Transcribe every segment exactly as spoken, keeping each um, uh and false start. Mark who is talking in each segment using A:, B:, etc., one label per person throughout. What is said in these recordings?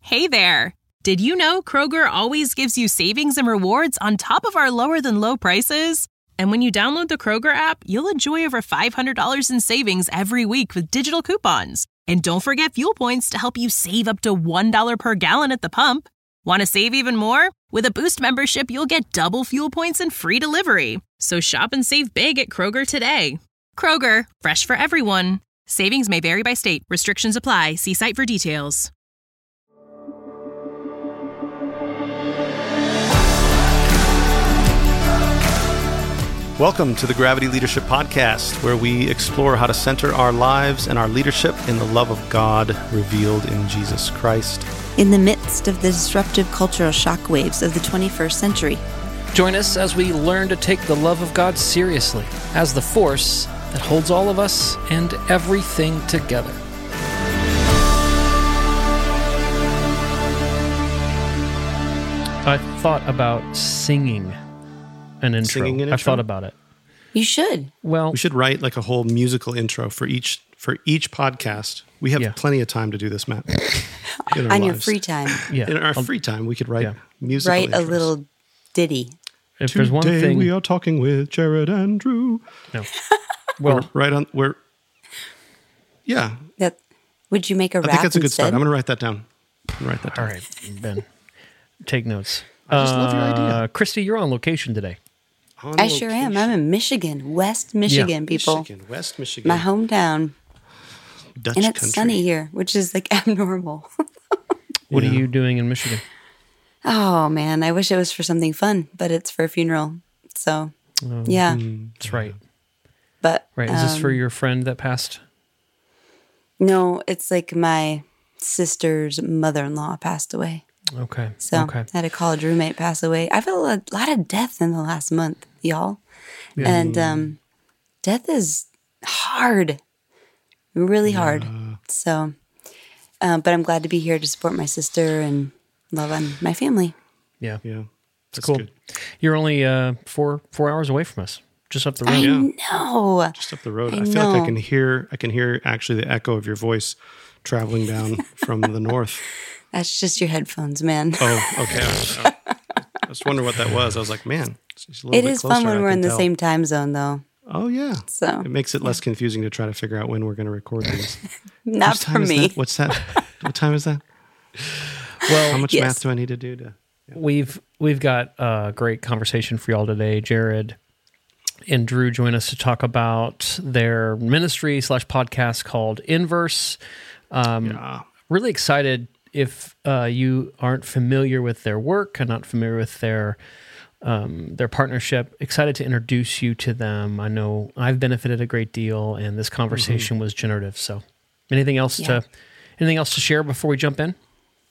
A: Hey there! Did you know Kroger always gives you savings and rewards on top of our lower-than-low prices? And when you download the Kroger app, you'll enjoy over five hundred dollars in savings every week with digital coupons. And don't forget fuel points to help you save up to one dollar per gallon at the pump. Want to save even more? With a Boost membership, you'll get double fuel points and free delivery. So shop and save big at Kroger today. Kroger, fresh for everyone. Savings may vary by state. Restrictions apply. See site for details.
B: Welcome to the Gravity Leadership Podcast, where we explore how to center our lives and our leadership in the love of God revealed in Jesus Christ.
C: In the midst of the disruptive cultural shockwaves of the twenty-first century.
D: Join us as we learn to take the love of God seriously as the force that holds all of us and everything together. I thought about singing an intro.
B: Singing an
D: I
B: intro?
D: thought about it.
C: You should.
D: Well,
B: We should write like a whole musical intro for each for each podcast. We have
D: Yeah.
B: plenty of time to do this, Matt. In our
C: On your
B: lives.
C: free time.
D: yeah.
B: In our
D: I'll-
B: free time, we could write
D: Yeah.
B: musical
C: Write a
B: intros.
C: little ditty.
D: if there's one
B: Today
D: thing,
B: we are talking with Jared Andrew.
D: no. Well,
B: We're right on. We're yeah.
C: That would you make a
B: I
C: rap
B: think that's a good
C: instead?
B: start. I'm going to write that down. I'm going to write that
D: all
B: down.
D: right, Ben, take notes.
B: I just love your idea.
D: Uh, Christy, you're on location today.
B: On
C: I sure am. I'm in Michigan, West Michigan, people.
B: Michigan, West Michigan,
C: My hometown.
B: Dutch
C: And it's
B: country.
C: sunny here, which is like abnormal.
D: What
B: Yeah.
D: are you doing in Michigan?
C: Oh, man. I wish it was for something fun, but it's for a funeral. So,
D: Oh,
C: yeah.
D: That's right.
C: But
D: Right. Is this for
C: um,
D: your friend that passed?
C: No, it's like my sister's mother-in-law passed away.
D: Okay.
C: So
D: okay.
C: I had a college roommate pass away. I've had a lot, lot of death in the last month, y'all. And um, death is hard, really hard. So, uh, but I'm glad to be here to support my sister and love on my family.
D: Yeah.
B: Yeah, that's
D: Cool.
B: good.
D: You're only uh, four four hours away from us, just up the road.
C: I
B: Yeah.
C: know.
B: Just up the road.
C: I
B: I, feel like I
C: know.
B: can hear. I can hear actually the echo of your voice traveling down from the north.
C: That's just your headphones, man.
B: Oh, okay. I was, I was wondering what that was. I was like, man, it's a little
C: It
B: bit
C: is
B: closer,
C: fun when
B: I
C: we're
B: can
C: in the
B: tell.
C: same time zone, though.
B: Oh yeah.
C: So
B: It makes it less confusing to try to figure out when we're going to record these.
C: not
B: Whose time
C: for
B: is
C: me.
B: that? What's that? What time is that?
D: Well,
B: How much
C: Yes.
B: math do I need to do to?
D: we've we've got a great conversation for y'all today. Jared and Drew join us to talk about their ministry slash podcast called Inverse. Um,
B: Yeah.
D: Really excited. If uh, you aren't familiar with their work and not familiar with their um, their partnership, excited to introduce you to them. I know I've benefited a great deal, and this conversation was generative. So, anything else
C: Yeah.
D: to anything else to share before we jump in?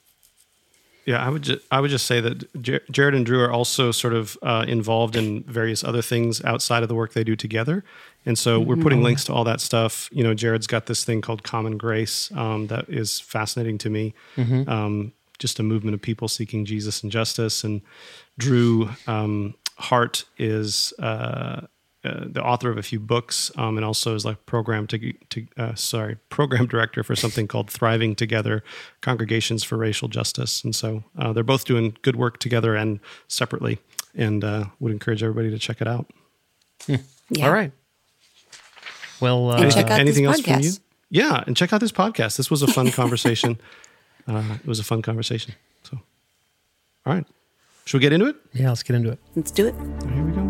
B: Yeah, I would just I would just say that Jar- Jared and Drew are also sort of uh, involved in various other things outside of the work they do together, and so we're putting links to all that stuff. You know, Jared's got this thing called Common Grace um, that is fascinating to me. Um, just a movement of people seeking Jesus and justice. And Drew um, Hart is uh, uh, the author of a few books, um, and also is like program to, to uh, sorry program director for something called Thriving Together, Congregations for Racial Justice. And so uh, they're both doing good work together and separately, and uh, would encourage everybody to check it out.
C: Yeah.
D: All right. Well, uh,
C: And check out
B: Anything
C: this
B: else from you?
C: podcast.
B: Yeah, and check out this podcast. This was a fun conversation. Uh, it was a fun conversation. So, all right, should we get into it?
D: yeah, let's get into it.
C: Let's do it.
B: Here we go.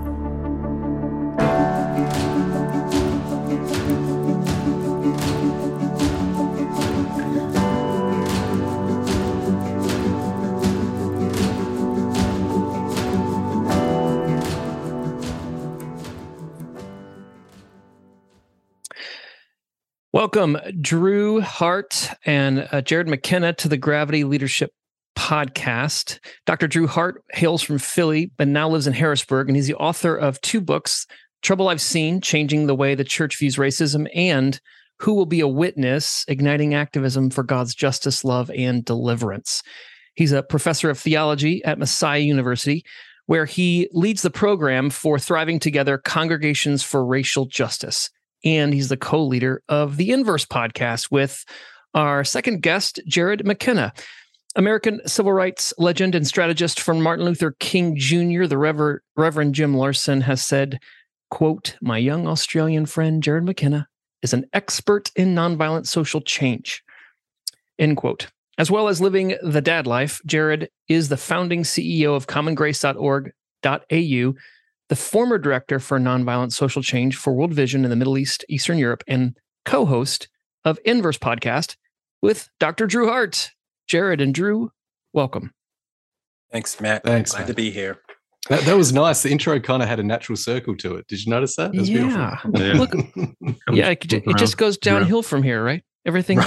D: Welcome, Drew Hart and uh, Jared McKenna to the Gravity Leadership Podcast. Doctor Drew Hart hails from Philly, but now lives in Harrisburg, and he's the author of two books, Trouble I've Seen, Changing the Way the Church Views Racism, and Who Will Be a Witness, Igniting Activism for God's Justice, Love, and Deliverance. He's a professor of theology at Messiah University, where he leads the program for Thriving Together Congregations for Racial Justice. And he's the co-leader of the Inverse podcast with our second guest, Jared McKenna. American civil rights legend and strategist for Martin Luther King Junior, the Rever- Reverend Jim Larson, has said, quote, "My young Australian friend Jared McKenna is an expert in nonviolent social change," end quote. As well as living the dad life, Jared is the founding C E O of common grace dot org dot a u, the former director for nonviolent social change for World Vision in the Middle East, Eastern Europe, and co-host of Inverse Podcast with Doctor Drew Hart. Jared and Drew, welcome.
E: Thanks, Matt.
F: Thanks,
E: Glad
F: Matt.
E: to be here.
F: That, that was nice. The intro kind of had a natural circle to it. Did you notice that? It was
D: Yeah.
F: beautiful.
B: Yeah.
D: Look, yeah, it, it just goes downhill from here, right? Everything,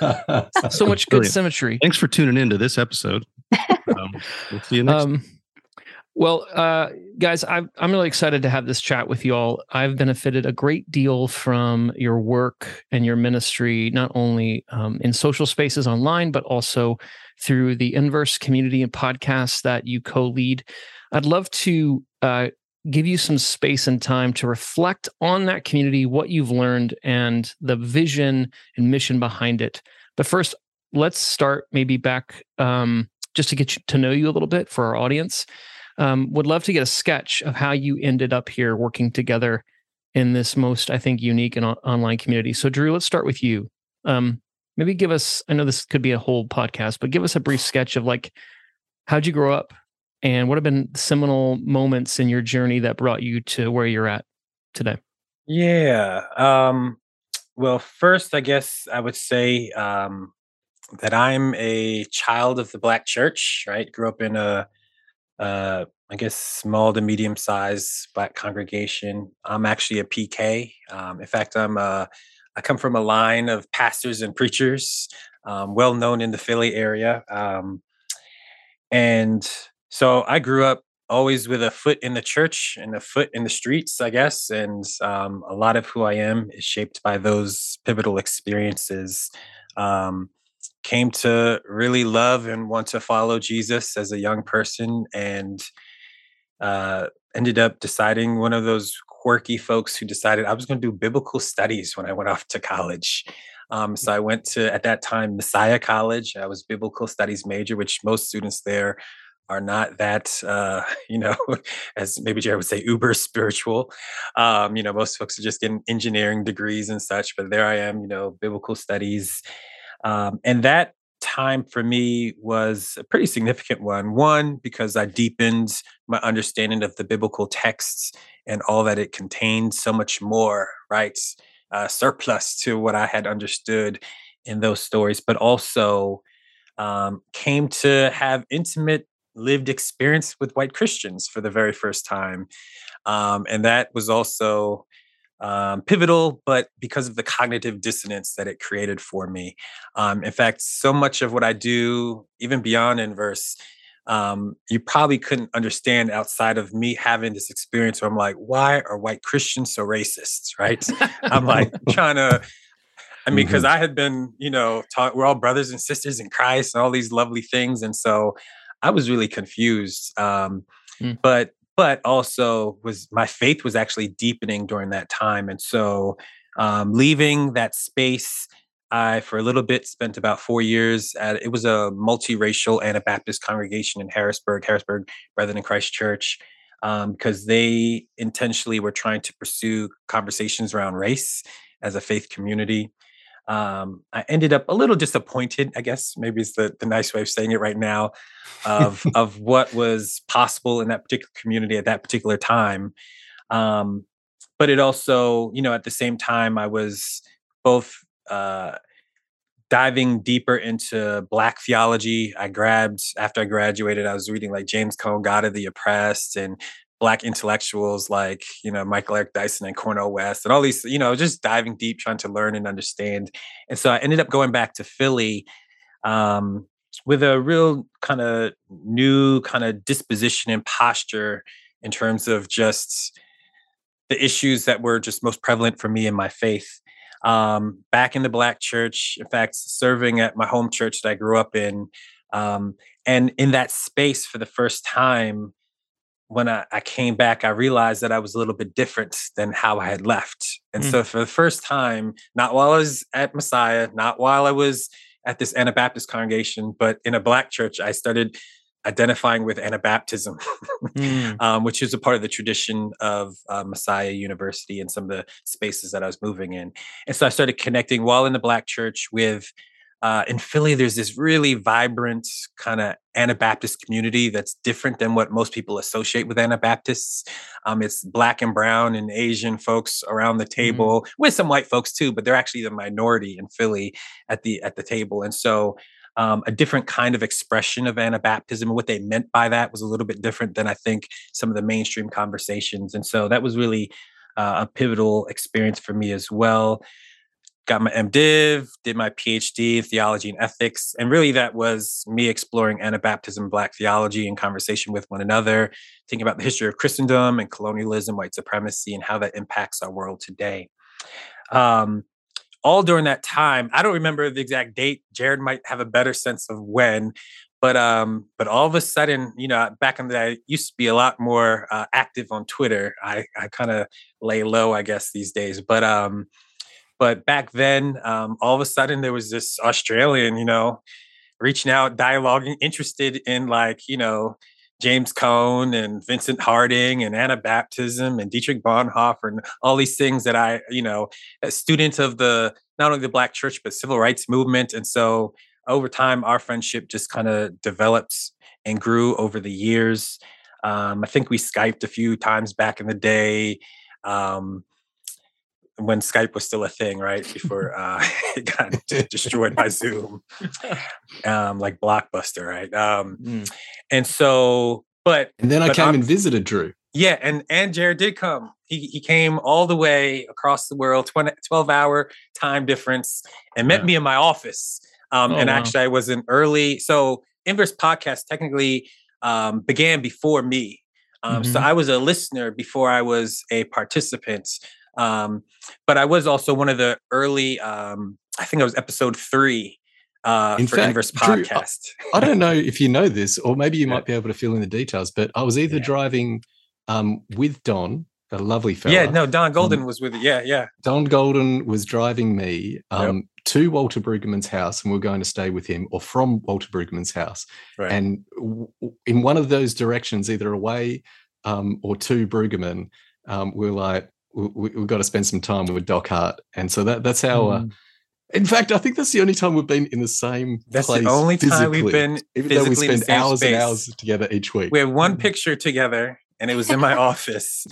D: so much good
B: Brilliant.
D: symmetry.
B: Thanks for tuning in to this episode. Um, we'll see you next.
D: Um, well, uh, guys, I'm I'm really excited to have this chat with you all. I've benefited a great deal from your work and your ministry, not only um, in social spaces online, but also through the Inverse community and podcasts that you co-lead. I'd love to uh, give you some space and time to reflect on that community, what you've learned, and the vision and mission behind it. But first, let's start maybe back um, just to get you, to know you a little bit for our audience. Um, would love to get a sketch of how you ended up here working together in this most, I think, unique and on- online community. So, Drew, let's start with you. Um, maybe give us, I know this could be a whole podcast, but give us a brief sketch of like, how'd you grow up? And what have been seminal moments in your journey that brought you to where you're at today?
E: Yeah. Um, well, first, I guess I would say um, that I'm a child of the Black church, right? Grew up in a, uh, I guess, small to medium-sized Black congregation. I'm actually a P K. Um, in fact, I'm a, I come from a line of pastors and preachers, um, well known in the Philly area. Um, and So I grew up always with a foot in the church and a foot in the streets, I guess. And um, a lot of who I am is shaped by those pivotal experiences. Um, came to really love and want to follow Jesus as a young person, and uh, ended up deciding, one of those quirky folks who decided I was going to do biblical studies when I went off to college. Um, so I went to, at that time, Messiah College. I was biblical studies major, which most students there are not that, uh, you know, as maybe Jared would say, uber spiritual. Um, you know, most folks are just getting engineering degrees and such, but there I am, you know, biblical studies. Um, and that time for me was a pretty significant one. One, because I deepened my understanding of the biblical texts and all that it contained, so much more, right? Uh, surplus to what I had understood in those stories, but also um, came to have intimate lived experience with white Christians for the very first time. Um, and that was also um, pivotal, but because of the cognitive dissonance that it created for me. Um, in fact, so much of what I do, even beyond Inverse, um, you probably couldn't understand outside of me having this experience where I'm like, why are white Christians so racist, right? I'm like trying to, I mean, because mm-hmm. I had been, you know, taught we're all brothers and sisters in Christ and all these lovely things. And so I was really confused, um, mm. but but also was my faith was actually deepening during that time, and so um, leaving that space, I for a little bit spent about four years at it was a multiracial Anabaptist congregation in Harrisburg, Harrisburg Brethren in Christ Church, um, because they intentionally were trying to pursue conversations around race as a faith community. Um, I ended up a little disappointed, I guess maybe is the, the nice way of saying it right now, of of what was possible in that particular community at that particular time. Um, but it also, you know, at the same time, I was both uh, diving deeper into Black theology. I grabbed, after I graduated, I was reading like James Cone, God of the Oppressed, and Black intellectuals like, you know, Michael Eric Dyson and Cornel West and all these, you know, just diving deep, trying to learn and understand. And so I ended up going back to Philly um, with a real kind of new kind of disposition and posture in terms of just the issues that were just most prevalent for me in my faith. Um, back in the Black church, in fact, serving at my home church that I grew up in. Um, and in that space for the first time, when I, I came back, I realized that I was a little bit different than how I had left. And mm. so for the first time, not while I was at Messiah, not while I was, at this Anabaptist congregation, but in a Black church, I started identifying with Anabaptism, mm. um, which is a part of the tradition of uh, Messiah University and some of the spaces that I was moving in. And so I started connecting while in the Black church with, uh, in Philly, there's this really vibrant kind of Anabaptist community that's different than what most people associate with Anabaptists. Um, it's Black and brown and Asian folks around the table, mm. with some white folks too, but they're actually the minority in Philly at the at the table. And so Um, a different kind of expression of Anabaptism. And what they meant by that was a little bit different than I think some of the mainstream conversations. And so that was really uh, a pivotal experience for me as well. Got my MDiv, did my PhD in theology and ethics. And really that was me exploring Anabaptism, Black theology in conversation with one another, thinking about the history of Christendom and colonialism, white supremacy, and how that impacts our world today. Um, All during that time, I don't remember the exact date. Jared might have a better sense of when, but um, but all of a sudden, you know, back in the day, I used to be a lot more uh, active on Twitter. I, I kind of lay low, I guess, these days. But um, but back then, um, all of a sudden, there was this Australian, you know, reaching out, dialoguing, interested in like, you know, James Cone and Vincent Harding and Anabaptism and Dietrich Bonhoeffer and all these things that I, you know, a student of the, not only the Black church, but civil rights movement. And so over time, our friendship just kind of developed and grew over the years. Um, I think we Skyped a few times back in the day. Um, when Skype was still a thing, right? Before uh, it got destroyed by Zoom, um, like Blockbuster, right? Um, mm. And so, but
F: and then I
E: but
F: came
E: I'm,
F: and visited Drew.
E: Yeah, and and Jared did come. He he came all the way across the world, twelve hour time difference, and met yeah. me in my office. Um, oh, and wow. actually, I was an early. So Inverse Podcast technically um, began before me. Um, mm-hmm. So I was a listener before I was a participant. Um, but I was also one of the early, um, I think it was episode three uh, in for fact, Inverse Podcast.
F: Drew, I, I don't know if you know this, or maybe you might be able to fill in the details, but I was either yeah. driving um, with Don, a lovely fella.
E: Yeah, no, Don Golden um, was with it. Yeah, yeah.
F: Don Golden was driving me um, yep. to Walter Brueggemann's house, and we we're going to stay with him, or from Walter Brueggemann's house. Right. And w- in one of those directions, either away um, or to Brueggemann, um, we we're like, We, we've got to spend some time with Doc Hart. And so that that's how, mm. uh, in fact, I think that's the only time we've been in the same
E: that's
F: place.
E: That's the only time we've been
F: even
E: physically
F: though we spend
E: in the same
F: hours
E: space.
F: and hours together each week.
E: We have one picture together and it was in my office,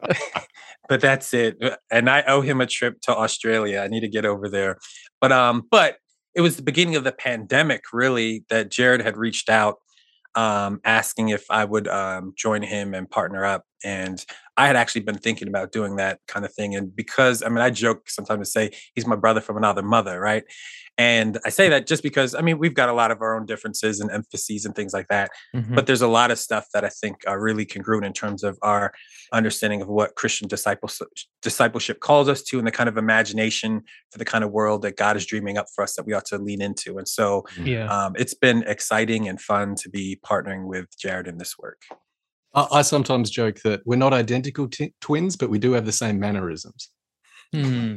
E: but that's it. And I owe him a trip to Australia. I need to get over there. But, um, but it was the beginning of the pandemic really that Jared had reached out um, asking if I would um, join him and partner up. And I had actually been thinking about doing that kind of thing. And because, I mean, I joke sometimes to say he's my brother from another mother, right? And I say that just because, I mean, we've got a lot of our own differences and emphases and things like that. Mm-hmm. But there's a lot of stuff that I think are really congruent in terms of our understanding of what Christian discipleship, discipleship calls us to and the kind of imagination for the kind of world that God is dreaming up for us that we ought to lean into. And so yeah. um, it's been exciting and fun to be partnering with Jared in this work.
F: I sometimes joke that we're not identical t- twins, but we do have the same mannerisms.
D: Hmm.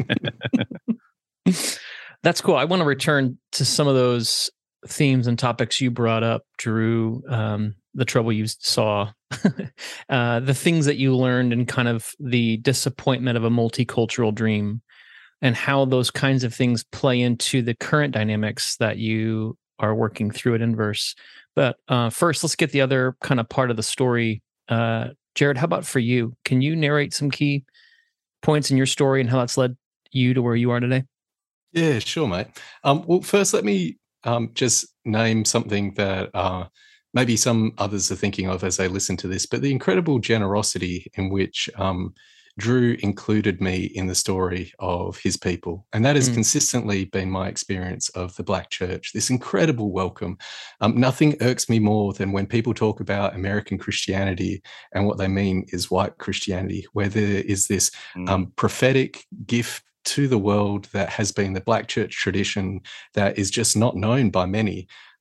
D: That's cool. I want to return to some of those themes and topics you brought up, Drew. Um, the trouble you saw, uh, the things that you learned, and kind of the disappointment of a multicultural dream, and how those kinds of things play into the current dynamics that you are working through at Inverse. But uh, first, let's get the other kind of part of the story. Uh, Jared, how about for you? Can you narrate some key points in your story and how that's led you to where you are today?
F: Yeah, sure, mate. Um, well, first, let me um, just name something that uh, maybe some others are thinking of as they listen to this, but the incredible generosity in which um, Drew included me in the story of his people. And that has mm. consistently been my experience of the Black church, this incredible welcome. Um, nothing irks me more than when people talk about American Christianity and what they mean is white Christianity, where there is this mm. um, prophetic gift to the world that has been the Black church tradition that is just not known by many.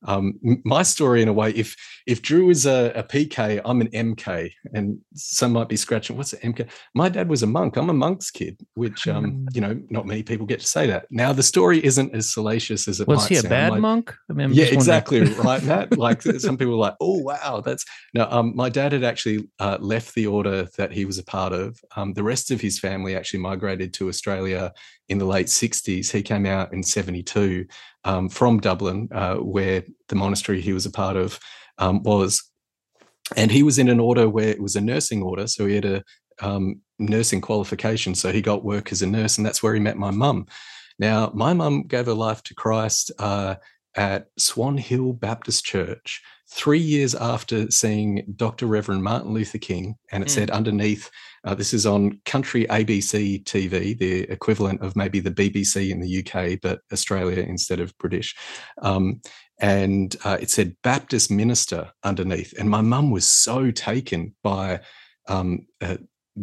F: Um, my story, in a way, if if Drew is a, a P K, I'm an M K, and some might be scratching, what's an M K? My dad was a monk. I'm a monk's kid, which um, you know, not many people get to say that. Now, the story isn't as salacious as it
D: was
F: might
D: he a
F: sound.
D: bad
F: My,
D: monk? I mean, I'm
F: yeah,
D: just
F: exactly right, Matt. Like some people are like, oh wow, that's no. Um, my dad had actually uh, left the order that he was a part of. Um, the rest of his family actually migrated to Australia in the late sixties. He came out in seventy-two um, from Dublin, uh, where the monastery he was a part of um, was. And he was in an order where it was a nursing order. So he had a um, nursing qualification. So he got work as a nurse, and that's where he met my mum. Now, my mum gave her life to Christ uh, at Swan Hill Baptist Church three years after seeing Doctor Reverend Martin Luther King. And it mm. said underneath, uh, this is on Country A B C T V, the equivalent of maybe the B B C in the U K, but Australia instead of British. Um, and uh, it said Baptist minister underneath. And my mum was so taken by um, uh,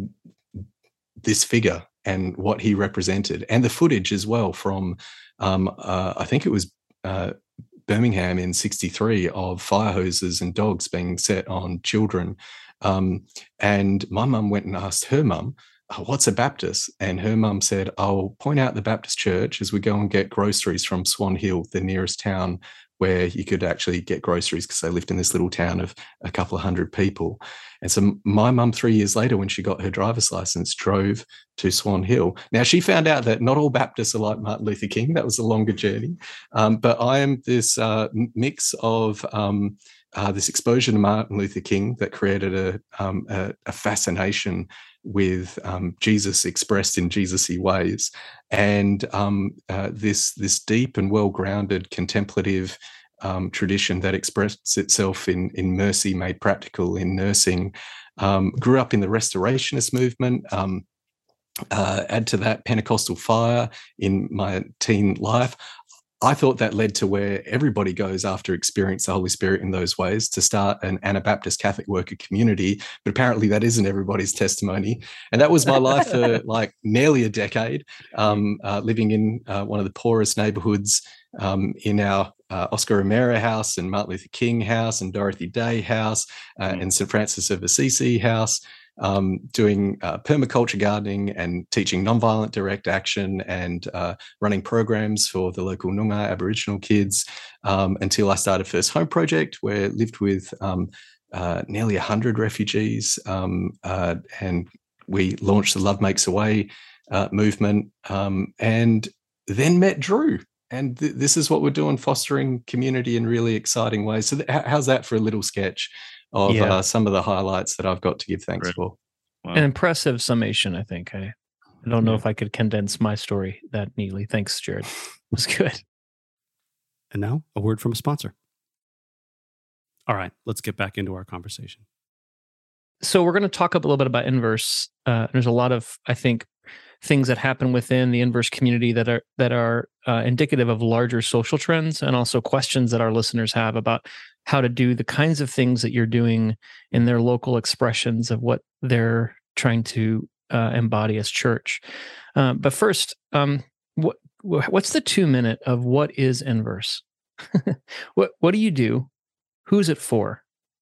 F: this figure and what he represented, and the footage as well from, um, uh, I think it was uh, Birmingham in sixty-three, of fire hoses and dogs being set on children. Um, and my mum went and asked her mum, oh, what's a Baptist? And her mum said, I'll point out the Baptist church as we go and get groceries from Swan Hill, the nearest town where you could actually get groceries, because they lived in this little town of a couple of hundred people. And so my mum, three years later, when she got her driver's license, drove to Swan Hill. Now, she found out that not all Baptists are like Martin Luther King. That was a longer journey. Um, but I am this uh, mix of um, uh, this exposure to Martin Luther King that created a, um, a, a fascination with um, Jesus expressed in Jesus-y ways, and um, uh, this this deep and well-grounded contemplative um, tradition that expresses itself in in mercy made practical in nursing. Um, grew up in the Restorationist movement. Um, uh, add to that Pentecostal fire in my teen life. I thought that led to where everybody goes after experience the Holy Spirit in those ways, to start an Anabaptist Catholic worker community. But apparently that isn't everybody's testimony. And that was my life for like nearly a decade, um, uh, living in uh, one of the poorest neighborhoods um, in our uh, Oscar Romero house and Martin Luther King house and Dorothy Day house uh, mm. and Saint Francis of Assisi house. Um, doing uh, permaculture gardening and teaching nonviolent direct action and uh, running programs for the local Noongar Aboriginal kids um, until I started First Home Project, where I lived with um, uh, nearly one hundred refugees um, uh, and we launched the Love Makes a Way uh, movement um, and then met Drew. And th- this is what we're doing, fostering community in really exciting ways. So th- how's that for a little sketch of yeah. uh, some of the highlights that I've got to give thanks
D: right.
F: for?
D: Wow. An impressive summation, I think. I, I don't know yeah. if I could condense my story that neatly. Thanks, Jared. It was good.
B: And now, a word from a sponsor. All right, let's get back into our conversation.
D: So we're going to talk a little bit about Inverse. Uh, there's a lot of, I think, things that happen within the Inverse community that are that are uh, indicative of larger social trends, and also questions that our listeners have about how to do the kinds of things that you're doing in their local expressions of what they're trying to uh, embody as church. Um, but first, um, what what's the two minute of what is Inverse? what what do you do? Who's it for?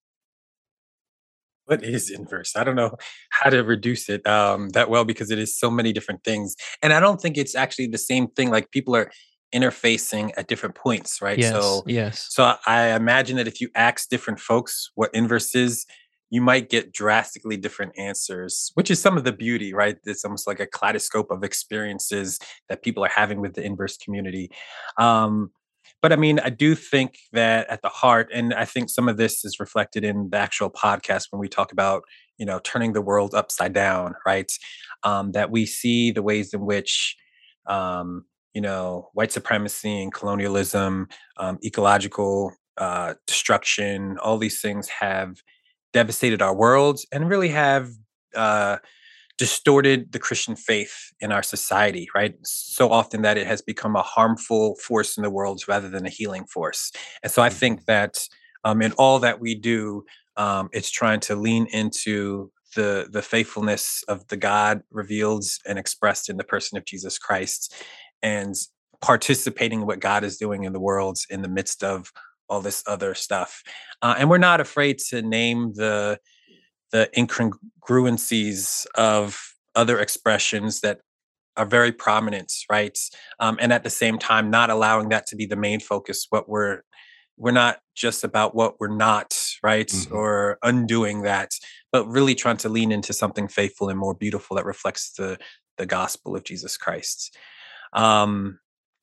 E: What is Inverse? I don't know how to reduce it um, that well, because it is so many different things. And I don't think it's actually the same thing. Like, people are interfacing at different points, right?
D: Yes,
E: so,
D: yes.
E: So I imagine that if you ask different folks what Inverse is, you might get drastically different answers, which is some of the beauty, right? It's almost like a kaleidoscope of experiences that people are having with the Inverse community. Um, But I mean, I do think that at the heart, and I think some of this is reflected in the actual podcast when we talk about, you know, turning the world upside down, right? Um, that we see the ways in which, um, you know, white supremacy and colonialism, um, ecological uh, destruction, all these things have devastated our world and really have uh, distorted the Christian faith in our society, right? So often that it has become a harmful force in the world rather than a healing force. And so I think that um, in all that we do, um, it's trying to lean into the the faithfulness of the God revealed and expressed in the person of Jesus Christ, and participating in what God is doing in the world in the midst of all this other stuff. Uh, and we're not afraid to name the the incongruencies of other expressions that are very prominent, right? Um, and at the same time, not allowing that to be the main focus. What we're we're not just about what we're not, right? Mm-hmm. Or undoing that, but really trying to lean into something faithful and more beautiful that reflects the the gospel of Jesus Christ. Um,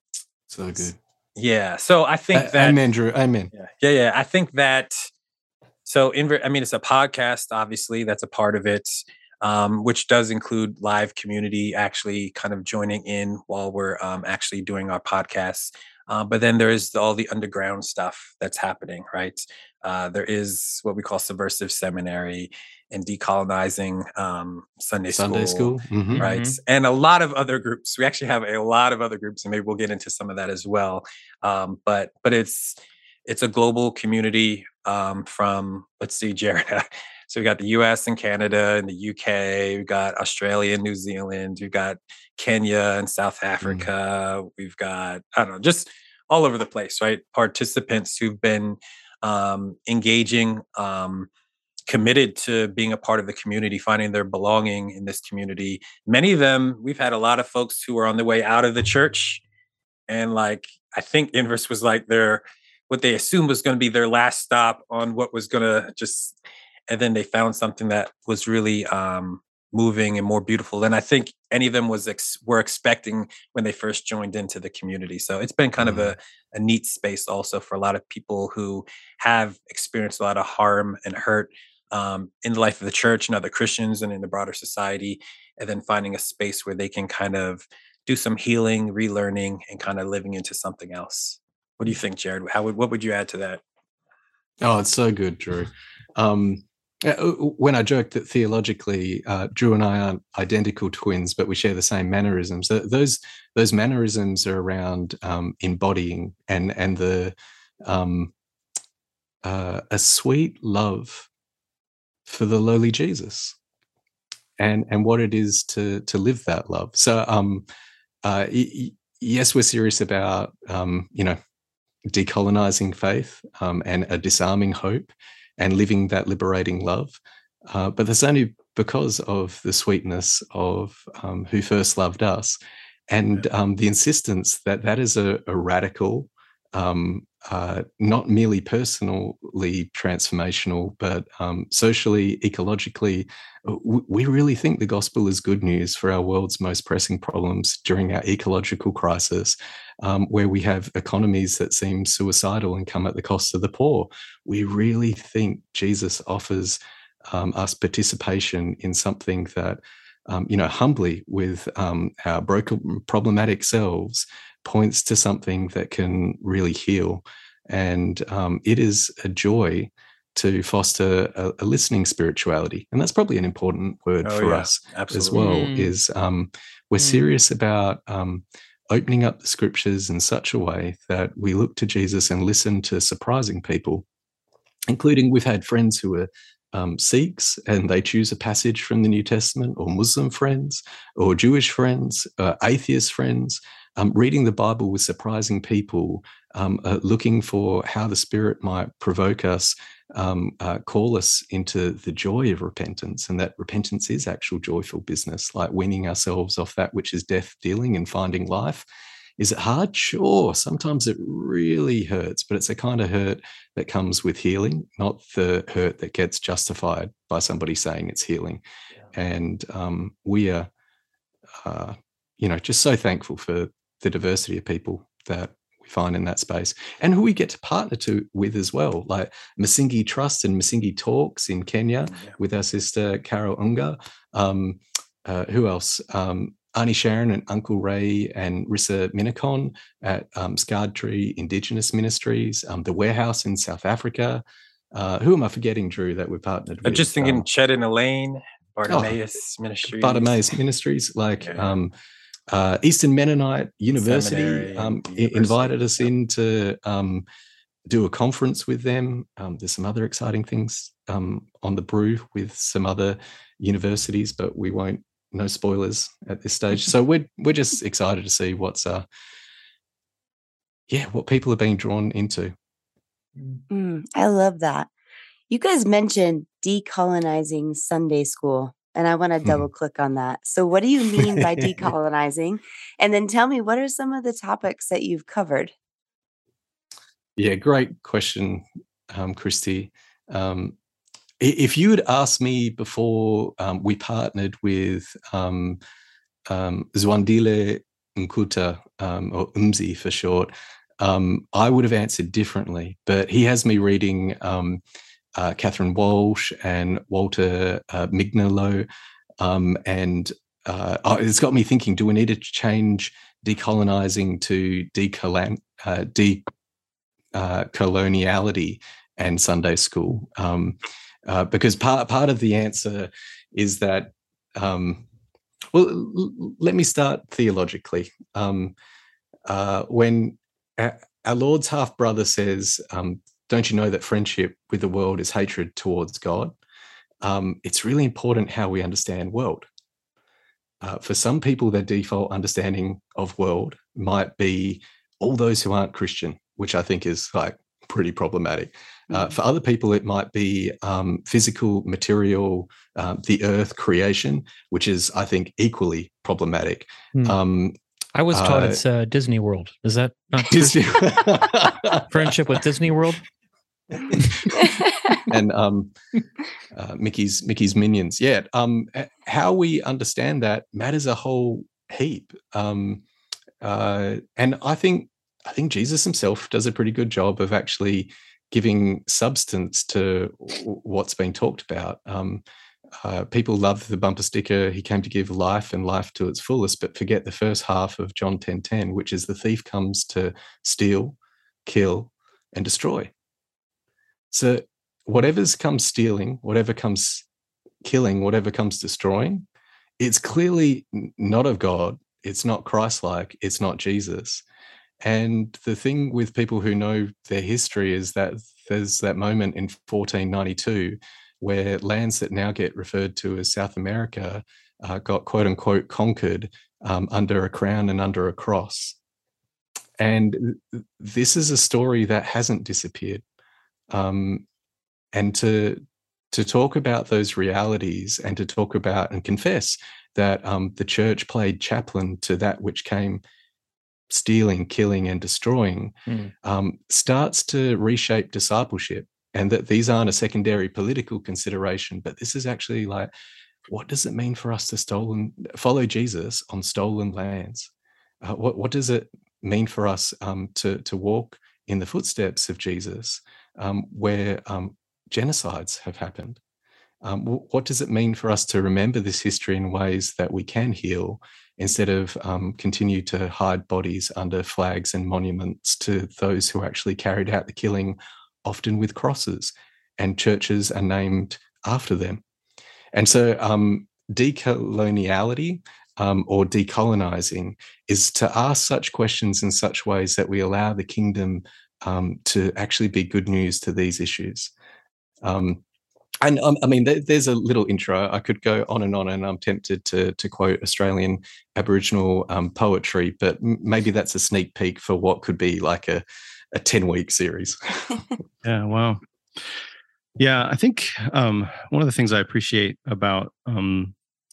F: so good.
E: Yeah. So I think
F: uh,
E: that.
F: Amen, Drew. Amen.
E: Yeah. Yeah. yeah. I think that. So, in, I mean, it's a podcast, obviously, that's a part of it, um, which does include live community actually kind of joining in while we're um, actually doing our podcasts. Uh, but then there is all the underground stuff that's happening, right? Uh, there is what we call Subversive Seminary and Decolonizing um, Sunday School.
F: Sunday School. Mm-hmm.
E: Right. Mm-hmm. And a lot of other groups. We actually have a lot of other groups, and maybe we'll get into some of that as well. Um, but but it's it's a global community um, from, let's see, Jared. So we got the U S and Canada and the U K. We've got Australia and New Zealand. We've got Kenya and South Africa. Mm. We've got, I don't know, just all over the place, right? Participants who've been um, engaging, um, committed to being a part of the community, finding their belonging in this community. Many of them, we've had a lot of folks who are on the way out of the church. And like, I think Inverse was like their, what they assumed was going to be their last stop on what was going to just, and then they found something that was really um, moving and more beautiful than I think any of them was ex- were expecting when they first joined into the community. So it's been kind mm-hmm. of a, a neat space also for a lot of people who have experienced a lot of harm and hurt um, in the life of the church and other Christians and in the broader society, and then finding a space where they can kind of do some healing, relearning, and kind of living into something else. What do you think, Jared? How would, what would you add to that?
F: Oh, it's so good, Drew. Um, when I joked that theologically, uh, Drew and I aren't identical twins, but we share the same mannerisms. Those those mannerisms are around um, embodying and and the um, uh, a sweet love for the lowly Jesus, and and what it is to to live that love. So, um, uh, y- yes, we're serious about um, you know. decolonizing faith um, and a disarming hope and living that liberating love. Uh, but that's only because of the sweetness of um, who first loved us and um, the insistence that that is a, a radical, um, uh, not merely personally transformational, but um, socially, ecologically. W- we really think the gospel is good news for our world's most pressing problems during our ecological crisis, um, where we have economies that seem suicidal and come at the cost of the poor. We really think Jesus offers um, us participation in something that, um, you know, humbly with um, our broken, problematic selves, points to something that can really heal. And um, it is a joy to foster a, a listening spirituality. And that's probably an important word oh, for yeah, us absolutely. as well, mm. is um, we're mm. serious about um, opening up the scriptures in such a way that we look to Jesus and listen to surprising people, including we've had friends who are um, Sikhs and they choose a passage from the New Testament, or Muslim friends, or Jewish friends, uh, atheist friends, um, reading the Bible with surprising people, um, uh, looking for how the Spirit might provoke us, um, uh, call us into the joy of repentance, and that repentance is actual joyful business, like weaning ourselves off that which is death dealing and finding life. Is it hard? Sure. Sometimes it really hurts, but it's a kind of hurt that comes with healing, not the hurt that gets justified by somebody saying it's healing. Yeah. And um, we are, uh, you know, just so thankful for the diversity of people that we find in that space, and who we get to partner to with as well, like Msingi Trust and Msingi Talks in Kenya yeah. with our sister Carol Unga. Um, uh, who else? Um, Arnie Sharon and Uncle Ray and Rissa Minnicon at um, Scarred Tree Indigenous Ministries, um, the Warehouse in South Africa. Uh, who am I forgetting, Drew, that we're partnered with?
E: I'm just thinking um, Ched and Elaine, Bartimaeus oh, Ministries.
F: Bartimaeus Ministries, like yeah. um, uh, Eastern Mennonite University um, University. invited us in to um, do a conference with them. Um, there's some other exciting things um, on the brew with some other universities, but we won't. No spoilers at this stage. So we're we're just excited to see what's uh yeah what people are being drawn into.
C: Mm, I love that. You guys mentioned decolonizing Sunday school, and I want to double click on that. So, what do you mean by decolonizing? And then tell me, what are some of the topics that you've covered?
F: Yeah, great question, um, Christy. Um, if you had asked me before um, we partnered with um, um, Zwandile Nkuta, um, or U M Z I for short, um, I would have answered differently. But he has me reading um, uh, Catherine Walsh and Walter uh, Mignolo, um, and uh, it's got me thinking, do we need to change decolonizing to decolon, uh, de Uh, coloniality and Sunday school, um, uh, because part part of the answer is that. Um, well, l- let me start theologically. Um, uh, when our, our Lord's half brother says, um, "Don't you know that friendship with the world is hatred towards God?" Um, it's really important how we understand world. Uh, for some people, their default understanding of world might be all those who aren't Christian, which I think is like pretty problematic. Uh, mm. For other people, it might be um, physical, material, um, the earth, creation, which is, I think, equally problematic. Mm. Um,
D: I was taught uh, it's uh, Disney World. Is that not Disney? Friendship with Disney World?
F: and um, uh, Mickey's Mickey's Minions. Yeah, um, how we understand that matters a whole heap. Um, uh, and I think I think Jesus himself does a pretty good job of actually giving substance to w- what's being talked about. Um, uh, people love the bumper sticker, "He came to give life and life to its fullest," but forget the first half of John ten ten, which is the thief comes to steal, kill, and destroy. So whatever's comes stealing, whatever comes killing, whatever comes destroying, it's clearly not of God. It's not Christ-like. It's not Jesus. And the thing with people who know their history is that there's that moment in fourteen ninety-two where lands that now get referred to as South America uh, got quote unquote conquered um, under a crown and under a cross. And this is a story that hasn't disappeared. Um, and to to talk about those realities and to talk about and confess that um, the church played chaplain to that which came stealing, killing, and destroying, mm. um, starts to reshape discipleship, and that these aren't a secondary political consideration, but this is actually like, what does it mean for us to stolen follow Jesus on stolen lands? Uh, what what does it mean for us um, to to walk in the footsteps of Jesus, um, where um, genocides have happened? Um, what does it mean for us to remember this history in ways that we can heal, instead of um, continue to hide bodies under flags and monuments to those who actually carried out the killing, often with crosses, and churches are named after them? And so um, decoloniality um, or decolonizing is to ask such questions in such ways that we allow the kingdom um, to actually be good news to these issues. Um, And um, I mean, there, there's a little intro. I could go on and on, and I'm tempted to to quote Australian Aboriginal um, poetry, but m- maybe that's a sneak peek for what could be like a a ten-week series.
B: Yeah, wow. Yeah, I think um, one of the things I appreciate about um,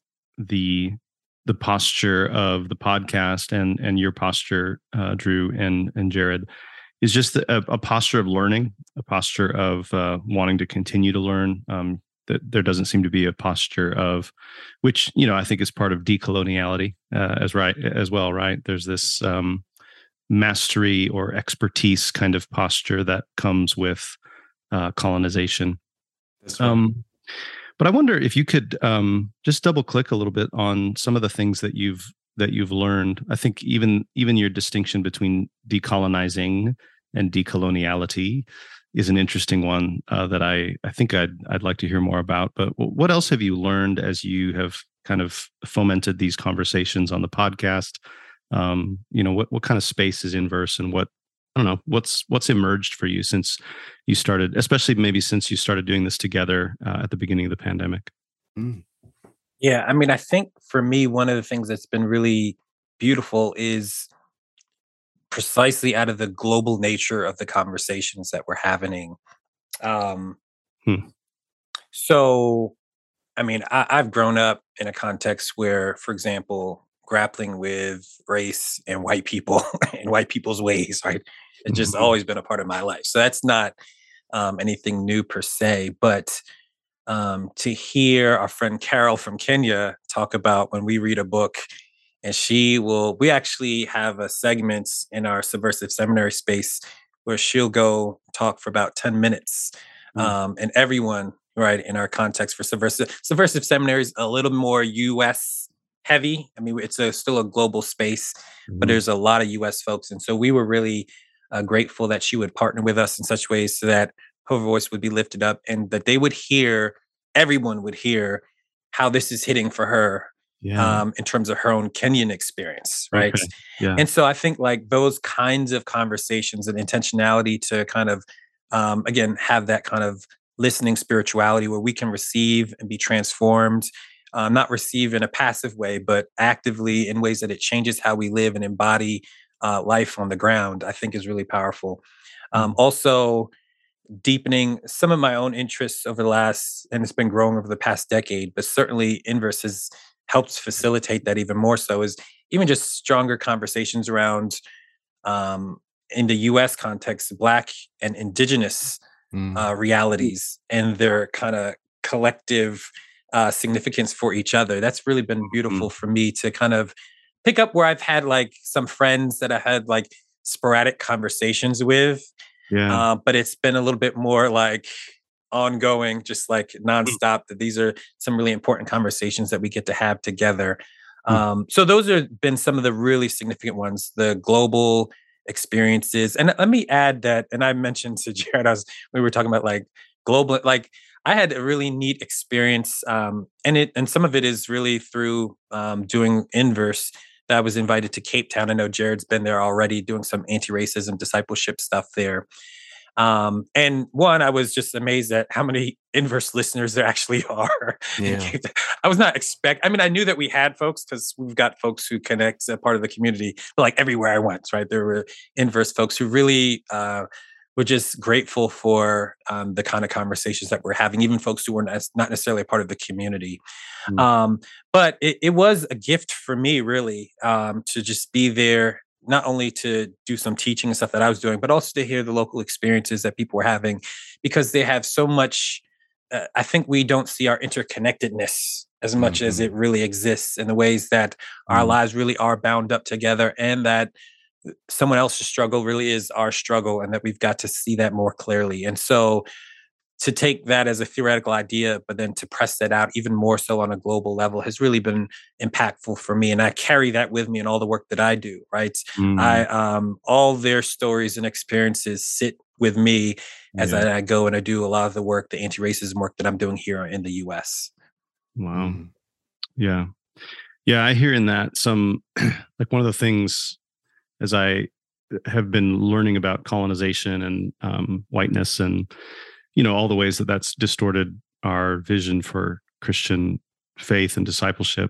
B: the the posture of the podcast and and your posture, uh, Drew and and Jared, is just a, a posture of learning, a posture of uh, wanting to continue to learn. Um, that there doesn't seem to be a posture of, which, you know, I think is part of decoloniality uh, as right as well, right? There's this um, mastery or expertise kind of posture that comes with uh, colonization.
F: That's right.
B: Um, but I wonder if you could um, just double click a little bit on some of the things that you've that you've learned. I think even even your distinction between decolonizing and decoloniality is an interesting one uh, that I I think I'd I'd like to hear more about. But what else have you learned as you have kind of fomented these conversations on the podcast? Um, you know, what what kind of space is in verse, and what I don't know what's what's emerged for you since you started, especially maybe since you started doing this together uh, at the beginning of the pandemic.
F: Mm.
E: Yeah, I mean, I think for me, one of the things that's been really beautiful is precisely out of the global nature of the conversations that we're having. Um,
B: Hmm.
E: So, I mean, I, I've grown up in a context where, for example, grappling with race and white people and white people's ways, right? It's just
B: Mhm.
E: always been a part of my life. So that's not um, anything new per se, but um, to hear our friend Carol from Kenya talk about when we read a book, and she will, we actually have a segment in our Subversive Seminary space where she'll go talk for about ten minutes.
B: Mm.
E: Um, and everyone, right, in our context for Subversive, Subversive Seminary is a little more U S heavy. I mean, it's a, still a global space, but
B: Mhm.
E: there's a lot of U S folks. And so we were really uh, grateful that she would partner with us in such ways so that her voice would be lifted up and that they would hear, everyone would hear how this is hitting for her
B: Yeah.
E: um, in terms of her own Kenyan experience, right?
B: Okay. Yeah.
E: And so I think like those kinds of conversations and intentionality to kind of, um, again, have that kind of listening spirituality where we can receive and be transformed, uh, not receive in a passive way, but actively in ways that it changes how we live and embody uh, life on the ground, I think is really powerful. Um,
B: Mhm.
E: also, deepening some of my own interests over the last, and it's been growing over the past decade, but certainly Inverse has helped facilitate that even more so, is even just stronger conversations around, um, in the U S context, Black and Indigenous
F: Mm.
E: uh, realities and their kind of collective uh, significance for each other. That's really been beautiful for me to kind of pick up where I've had like some friends that I had like sporadic conversations with,
B: Yeah.
E: uh, but it's been a little bit more like ongoing, just like nonstop. That these are some really important conversations that we get to have together.
B: Mm.
E: Um, so those have been some of the really significant ones, the global experiences. And let me add that, and I mentioned to Jared, I was, we were talking about like global, like I had a really neat experience, um, and it, and some of it is really through um, doing Inverse. That I was invited to Cape Town. I know Jared's been there already doing some anti-racism discipleship stuff there. Um, and one, I was just amazed at how many Inverse listeners there actually are.
F: Yeah.
E: I was not expect. I mean, I knew that we had folks because we've got folks who connect a part of the community. But like everywhere I went, right, there were Inverse folks who really uh, were just grateful for um, the kind of conversations that we're having. Even folks who were not not necessarily a part of the community.
B: Mm.
E: Um, but it, it was a gift for me, really, um, to just be there, not only to do some teaching and stuff that I was doing, but also to hear the local experiences that people were having, because they have so much. Uh, I think we don't see our interconnectedness as much as
F: Mhm.
E: it really exists in the ways that our
B: Mm.
E: lives really are bound up together, and that someone else's struggle really is our struggle, and that we've got to see that more clearly. And so to take that as a theoretical idea, but then to press that out even more so on a global level has really been impactful for me. And I carry that with me in all the work that I do, right?
B: Mm.
E: I, um, all their stories and experiences sit with me as
B: Yeah.
E: I, I go and I do a lot of the work, the anti-racism work that I'm doing here in the U S.
B: Wow.
F: Mm.
B: Yeah. Yeah. I hear in that some, like one of the things as I have been learning about colonization and um, whiteness and, you know, all the ways that that's distorted our vision for Christian faith and discipleship.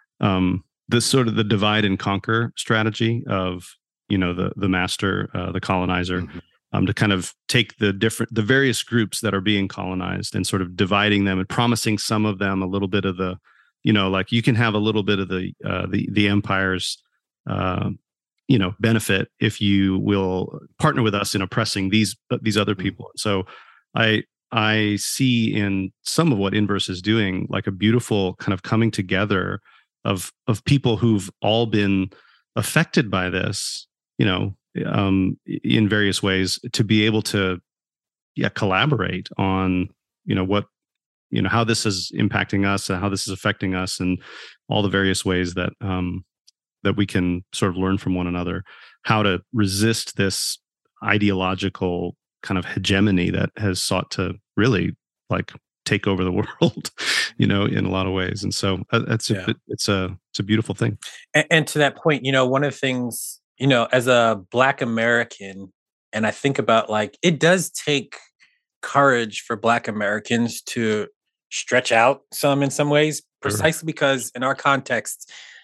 B: Um, this sort of the divide and conquer strategy of, you know, the the master, uh, the colonizer,
F: Mhm.
B: um, to kind of take the different, the various groups that are being colonized and sort of dividing them and promising some of them a little bit of the, you know, like you can have a little bit of the uh, the the empire's, uh, you know, benefit if you will partner with us in oppressing these these other people. So I I see in some of what Inverse is doing like a beautiful kind of coming together of of people who've all been affected by this, you know, um, in various ways to be able to yeah collaborate on, you know, what, you know, how this is impacting us and how this is affecting us and all the various ways that um, that we can sort of learn from one another, how to resist this ideological kind of hegemony that has sought to really like take over the world, you know, in a lot of ways. And so uh, that's a,
E: Yeah.
B: it's a it's a beautiful thing.
E: And, and to that point, you know, one of the things, you know, as a Black American, and I think about like, it does take courage for Black Americans to stretch out some in some ways, precisely because in our context,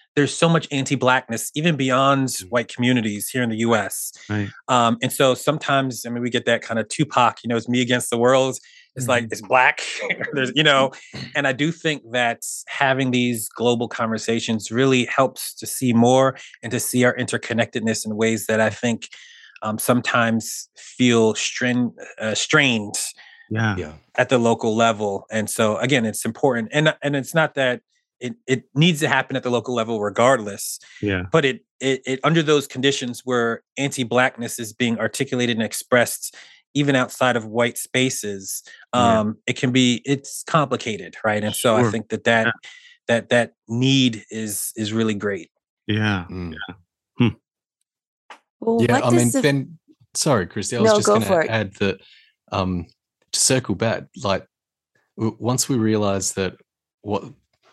E: there's so much anti-Blackness, even beyond white communities here in the U S.
B: Right.
E: Um, and so sometimes, I mean, we get that kind of Tupac, you know, it's me against the world. It's mm-hmm. like, it's Black, there's, you know, and I do think that having these global conversations really helps to see more and to see our interconnectedness in ways that I think um, sometimes feel strain, uh, strained
B: yeah.
F: Yeah.
E: at the local level. And so again, it's important. And, and it's not that it, it needs to happen at the local level regardless,
B: yeah.
E: but it, it, it under those conditions where anti-Blackness is being articulated and expressed even outside of white spaces, um, yeah. it can be, it's complicated. Right. And so sure. I think that that, yeah. that, that need is, is really great.
B: Yeah.
F: Mm.
B: Yeah. Hmm.
C: Well,
F: yeah. I mean,
C: the...
F: then, sorry, Christy, I was
C: no,
F: just going to add that, um, to circle back, like w- once we realize that what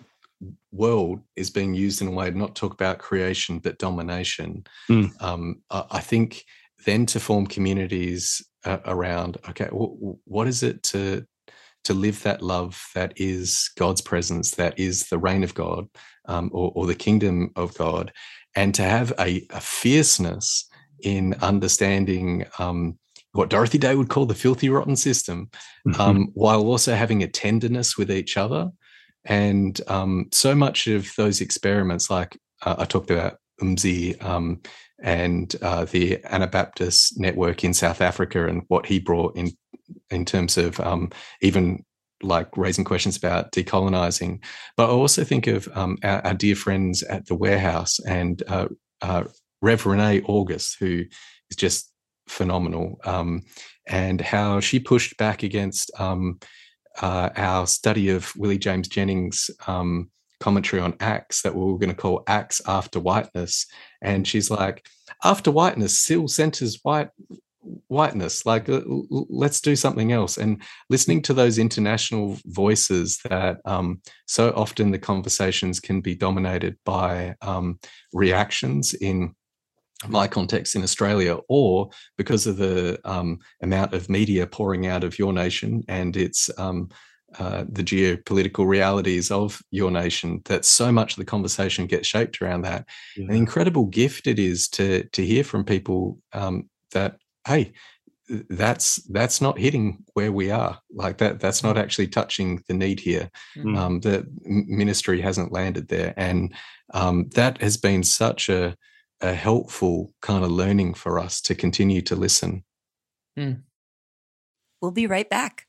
F: world is being used in a way to not talk about creation, but domination, mm. um, I, I think then to form communities Uh, around, okay, w- what is it to to live that love that is God's presence, that is the reign of God, um, or, or the kingdom of God, and to have a, a fierceness in understanding um, what Dorothy Day would call the filthy, rotten system, mm-hmm. um, while also having a tenderness with each other. And um, so much of those experiments, like uh, I talked about Umzi, um, and uh, the Anabaptist network in South Africa and what he brought in in terms of um, even like raising questions about decolonizing. But I also think of um, our, our dear friends at the Warehouse and uh, uh, Rev Renee August, who is just phenomenal, um, and how she pushed back against um, uh, our study of Willie James Jennings' um, commentary on Acts that we were going to call Acts After Whiteness. And she's like, after whiteness still centers white whiteness, like uh, let's do something else. And listening to those international voices that um, so often the conversations can be dominated by um, reactions in my context in Australia, or because of the um, amount of media pouring out of your nation and its um, uh, the geopolitical realities of your nation, that so much of the conversation gets shaped around that. Yeah. An incredible gift it is to to hear from people um, that, hey, that's that's not hitting where we are. Like that, that's not actually touching the need here. Mm. Um, the ministry hasn't landed there, and um, that has been such a a helpful kind of learning for us to continue to listen.
C: Mm. We'll be right back.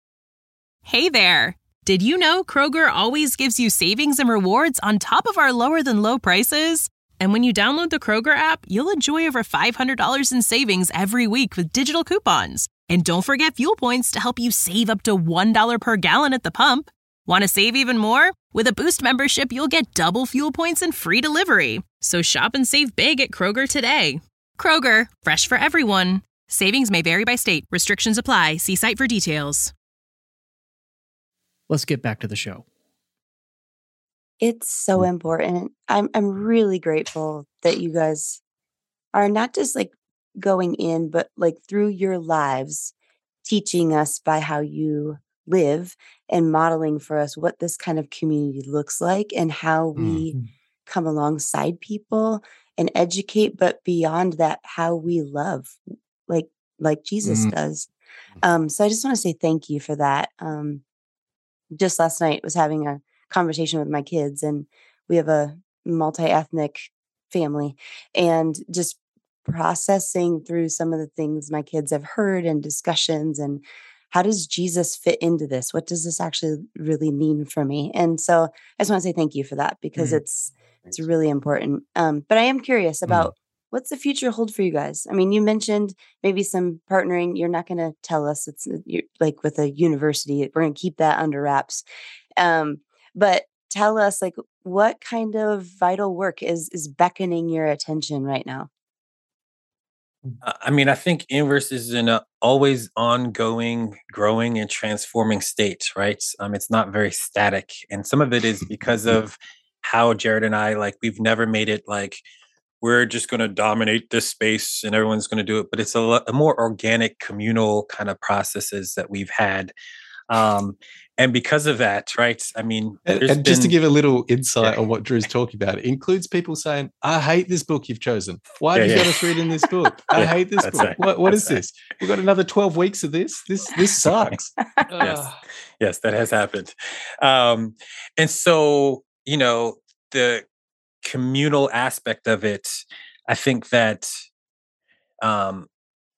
A: Hey there. Did you know Kroger always gives you savings and rewards on top of our lower than low prices? And when you download the Kroger app, you'll enjoy over five hundred dollars in savings every week with digital coupons. And don't forget fuel points to help you save up to one dollar per gallon at the pump. Want to save even more? With a Boost membership, you'll get double fuel points and free delivery. So shop and save big at Kroger today. Kroger, fresh for everyone. Savings may vary by state. Restrictions apply. See site for details.
D: Let's get back to the show.
C: It's so important. I'm I'm really grateful that you guys are not just like going in, but like through your lives, teaching us by how you live and modeling for us what this kind of community looks like and how we mm-hmm. come alongside people and educate, but beyond that, how we love, like like Jesus mm-hmm. does. Um, so I just want to say thank you for that. Um, just last night was having a conversation with my kids, and we have a multi-ethnic family, and just processing through some of the things my kids have heard and discussions, and how does Jesus fit into this? What does this actually really mean for me? And so I just want to say thank you for that, because mm-hmm. it's it's really important. Um, but I am curious about mm-hmm. what's the future hold for you guys? I mean, you mentioned maybe some partnering. You're not going to tell us. It's you're, like with a university. We're going to keep that under wraps. Um, but tell us, like, what kind of vital work is is beckoning your attention right now?
E: I mean, I think Inverse is in an always ongoing, growing and transforming state, right? Um, it's not very static. And some of it is because of how Jared and I, like, we've never made it like, we're just going to dominate this space and everyone's going to do it. But it's a, a more organic, communal kind of processes that we've had. Um, and because of that, right? I mean,
F: and,
E: there's
F: and just to
E: been-
F: give a little insight
E: Yeah.
F: on what Drew's talking about, it includes people saying, "I hate this book you've chosen. Why
E: Yeah,
F: have you
E: yeah.
F: got us reading this book? I
E: Yeah,
F: hate this
E: that's
F: book.
E: right.
F: What what
E: That's
F: is this? We've got another twelve weeks of this. This this sucks."
E: Yes. Yes, that has happened. Um, and so, you know, the communal aspect of it, I think that um,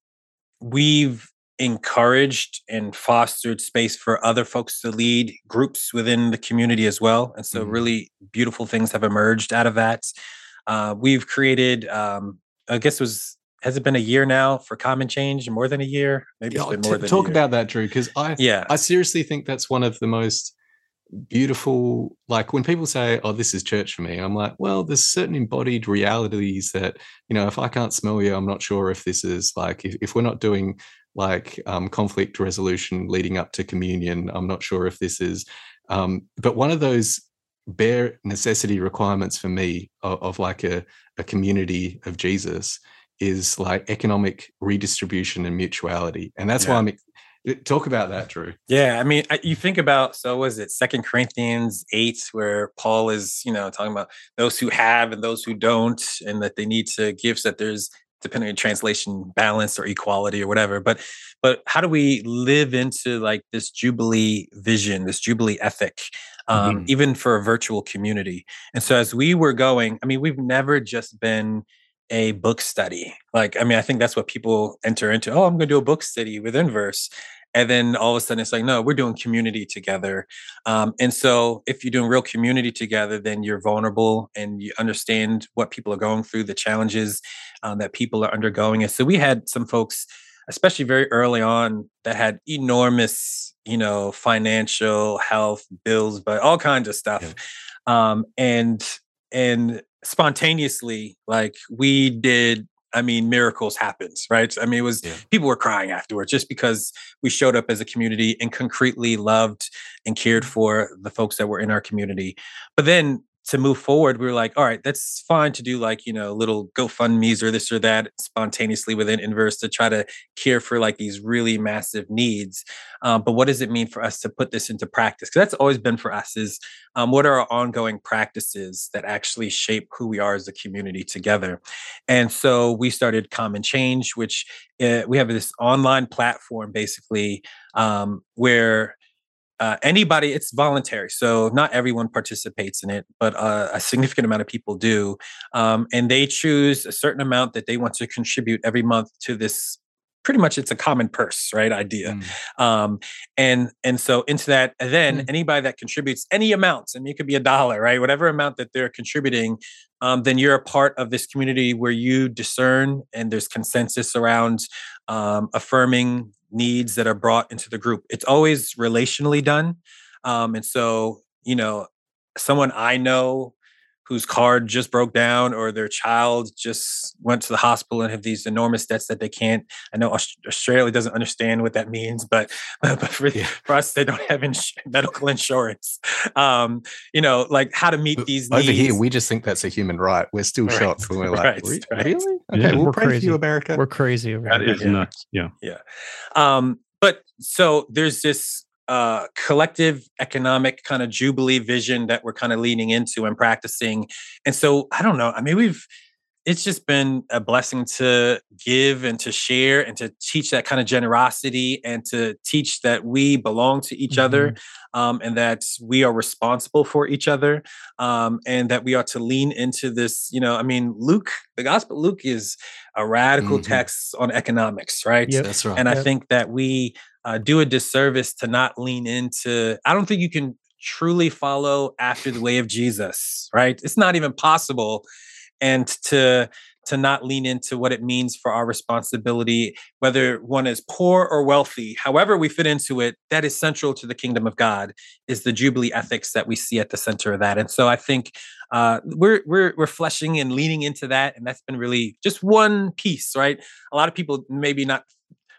E: we've encouraged and fostered space for other folks to lead groups within the community as well. And so,
F: Mhm.
E: really beautiful things have emerged out of that. Uh, we've created, um, I guess it was, has it been a year now for Common Change? More than a year? Maybe
F: Yeah,
E: it's been
F: t-
E: more than
F: talk
E: a year.
F: about that, Drew, because I
E: Yeah.
F: I seriously think that's one of the most beautiful, like when people say, "Oh, this is church for me," I'm like, well, there's certain embodied realities that, you know, if I can't smell you, I'm not sure if this is like, if, if we're not doing like um, conflict resolution leading up to communion, I'm not sure if this is, um, but one of those bare necessity requirements for me of, of like a, a community of Jesus is like economic redistribution and mutuality. And that's
E: Yeah.
F: why I'm talk about that, Drew.
E: Yeah, I mean, I, you think about, so was it Second Corinthians eight, where Paul is, you know, talking about those who have and those who don't, and that they need to give, so that there's, depending on translation, balance or equality or whatever. But, but how do we live into like this Jubilee vision, this Jubilee ethic, um,
F: Mhm.
E: even for a virtual community? And so as we were going, I mean, we've never just been a book study. Like, I mean, I think that's what people enter into. Oh, I'm going to do a book study within Verse. And then all of a sudden it's like, no, we're doing community together. Um, and so if you're doing real community together, then you're vulnerable and you understand what people are going through, the challenges um, that people are undergoing. And so we had some folks, especially very early on, that had enormous, you know, financial, health, bills, but all kinds of stuff. Yeah. Um, and, and spontaneously, like we did, I mean, miracles happened, right? I mean, it was, yeah. people were crying afterwards just because we showed up as a community and concretely loved and cared for the folks that were in our community. But then to move forward, we were like, all right, that's fine to do like, you know, little GoFundMe's or this or that spontaneously within Inverse to try to care for like these really massive needs. Um, but what does it mean for us to put this into practice? Because that's always been for us is um, what are our ongoing practices that actually shape who we are as a community together? And so we started Common Change, which uh, we have this online platform basically um, where Uh, anybody, it's voluntary. So not everyone participates in it, but uh, a significant amount of people do. Um, and they choose a certain amount that they want to contribute every month to this. Pretty much it's a common purse, right? Idea. Mm. Um, and, and so into that, and then mm. anybody that contributes any amounts, I mean, it could be a dollar, right? Whatever amount that they're contributing, um, then you're a part of this community where you discern and there's consensus around um, affirming needs that are brought into the group. It's always relationally done. Um, and so, you know, someone I know whose car just broke down or their child just went to the hospital and have these enormous debts that they can't, I know Australia doesn't understand what that means, but, but for, yeah. for us, they don't have ins- medical insurance. Um, you know, like how to meet these
F: Over
E: needs.
F: here, we just think that's a human right. We're still right. shocked when we're like,
E: right.
F: Re-
E: Right.
F: really? Okay,
D: yeah,
F: we'll
D: we're
F: pray
D: crazy.
F: for you, America.
D: We're crazy. Over
B: that
D: here.
B: is
E: yeah.
B: nuts. Yeah.
E: Yeah. Um, but so there's this uh, collective economic kind of Jubilee vision that we're kind of leaning into and practicing. And so, I don't know, I mean, we've, it's just been a blessing to give and to share and to teach that kind of generosity and to teach that we belong to each mm-hmm. other um, and that we are responsible for each other um, and that we are to lean into this, you know, I mean, Luke, the Gospel of Luke is a radical mm-hmm. text on economics, right?
D: Yep.
F: That's right.
E: And
D: yep.
E: I think that we uh, do a disservice to not lean into, I don't think you can truly follow after the way of Jesus, right? It's not even possible. And to to not lean into what it means for our responsibility, whether one is poor or wealthy, however we fit into it, that is central to the kingdom of God, is the Jubilee ethics that we see at the center of that. And so I think uh, we're we're we're fleshing and leaning into that, and that's been really just one piece, right? A lot of people maybe not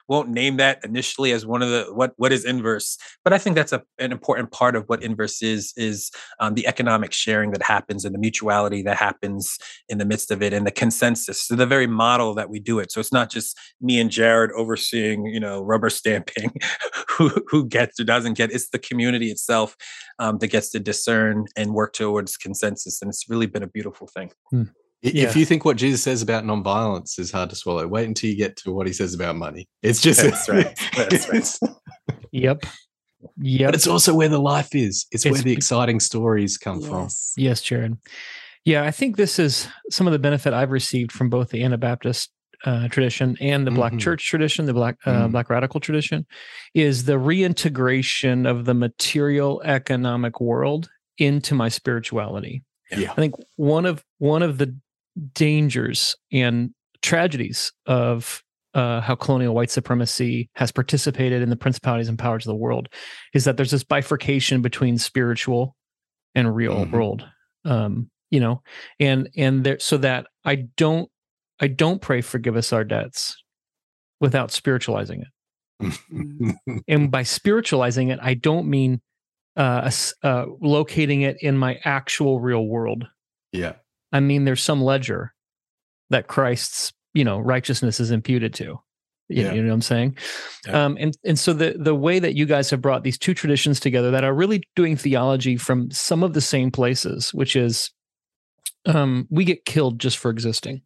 E: won't name that initially as one of the what what is Inverse, but I think that's a, an important part of what Inverse is is um, the economic sharing that happens and the mutuality that happens in the midst of it, and the consensus, so the very model that we do it. So it's not just me and Jared overseeing, you know, rubber stamping who who gets or doesn't get. It's the community itself um, that gets to discern and work towards consensus, and it's really been a beautiful thing.
D: Hmm.
F: If
D: Yeah.
F: you think what Jesus says about nonviolence is hard to swallow, wait until you get to what he says about money. It's just
E: That's right. That's right.
D: Yep. Yep.
F: But it's also where the life is. It's,
D: It's
F: where the
D: be-
F: exciting stories come from.
C: Yes.
D: Yes, Jared. Yeah, I think this is some of the benefit I've received from both the Anabaptist uh, tradition and the Black
F: Mhm.
D: Church tradition, the Black uh,
F: Mm.
D: Black Radical tradition, is the reintegration of the material economic world into my spirituality.
F: Yeah.
D: I think one of one of the dangers and tragedies of uh, how colonial white supremacy has participated in the principalities and powers of the world is that there's this bifurcation between spiritual and real
F: Mhm.
D: world. Um, you know, and and there so that I don't I don't pray forgive us our debts without spiritualizing it. And by spiritualizing it, I don't mean uh, s- uh, locating it in my actual real world.
F: Yeah.
D: I mean, there's some ledger that Christ's, you know, righteousness is imputed to. You,
F: Yeah.
D: you know what I'm saying?
E: Yeah.
D: Um, and and so the the way that you guys have brought these two traditions together that are really doing theology from some of the same places, which is um, we get killed just for existing,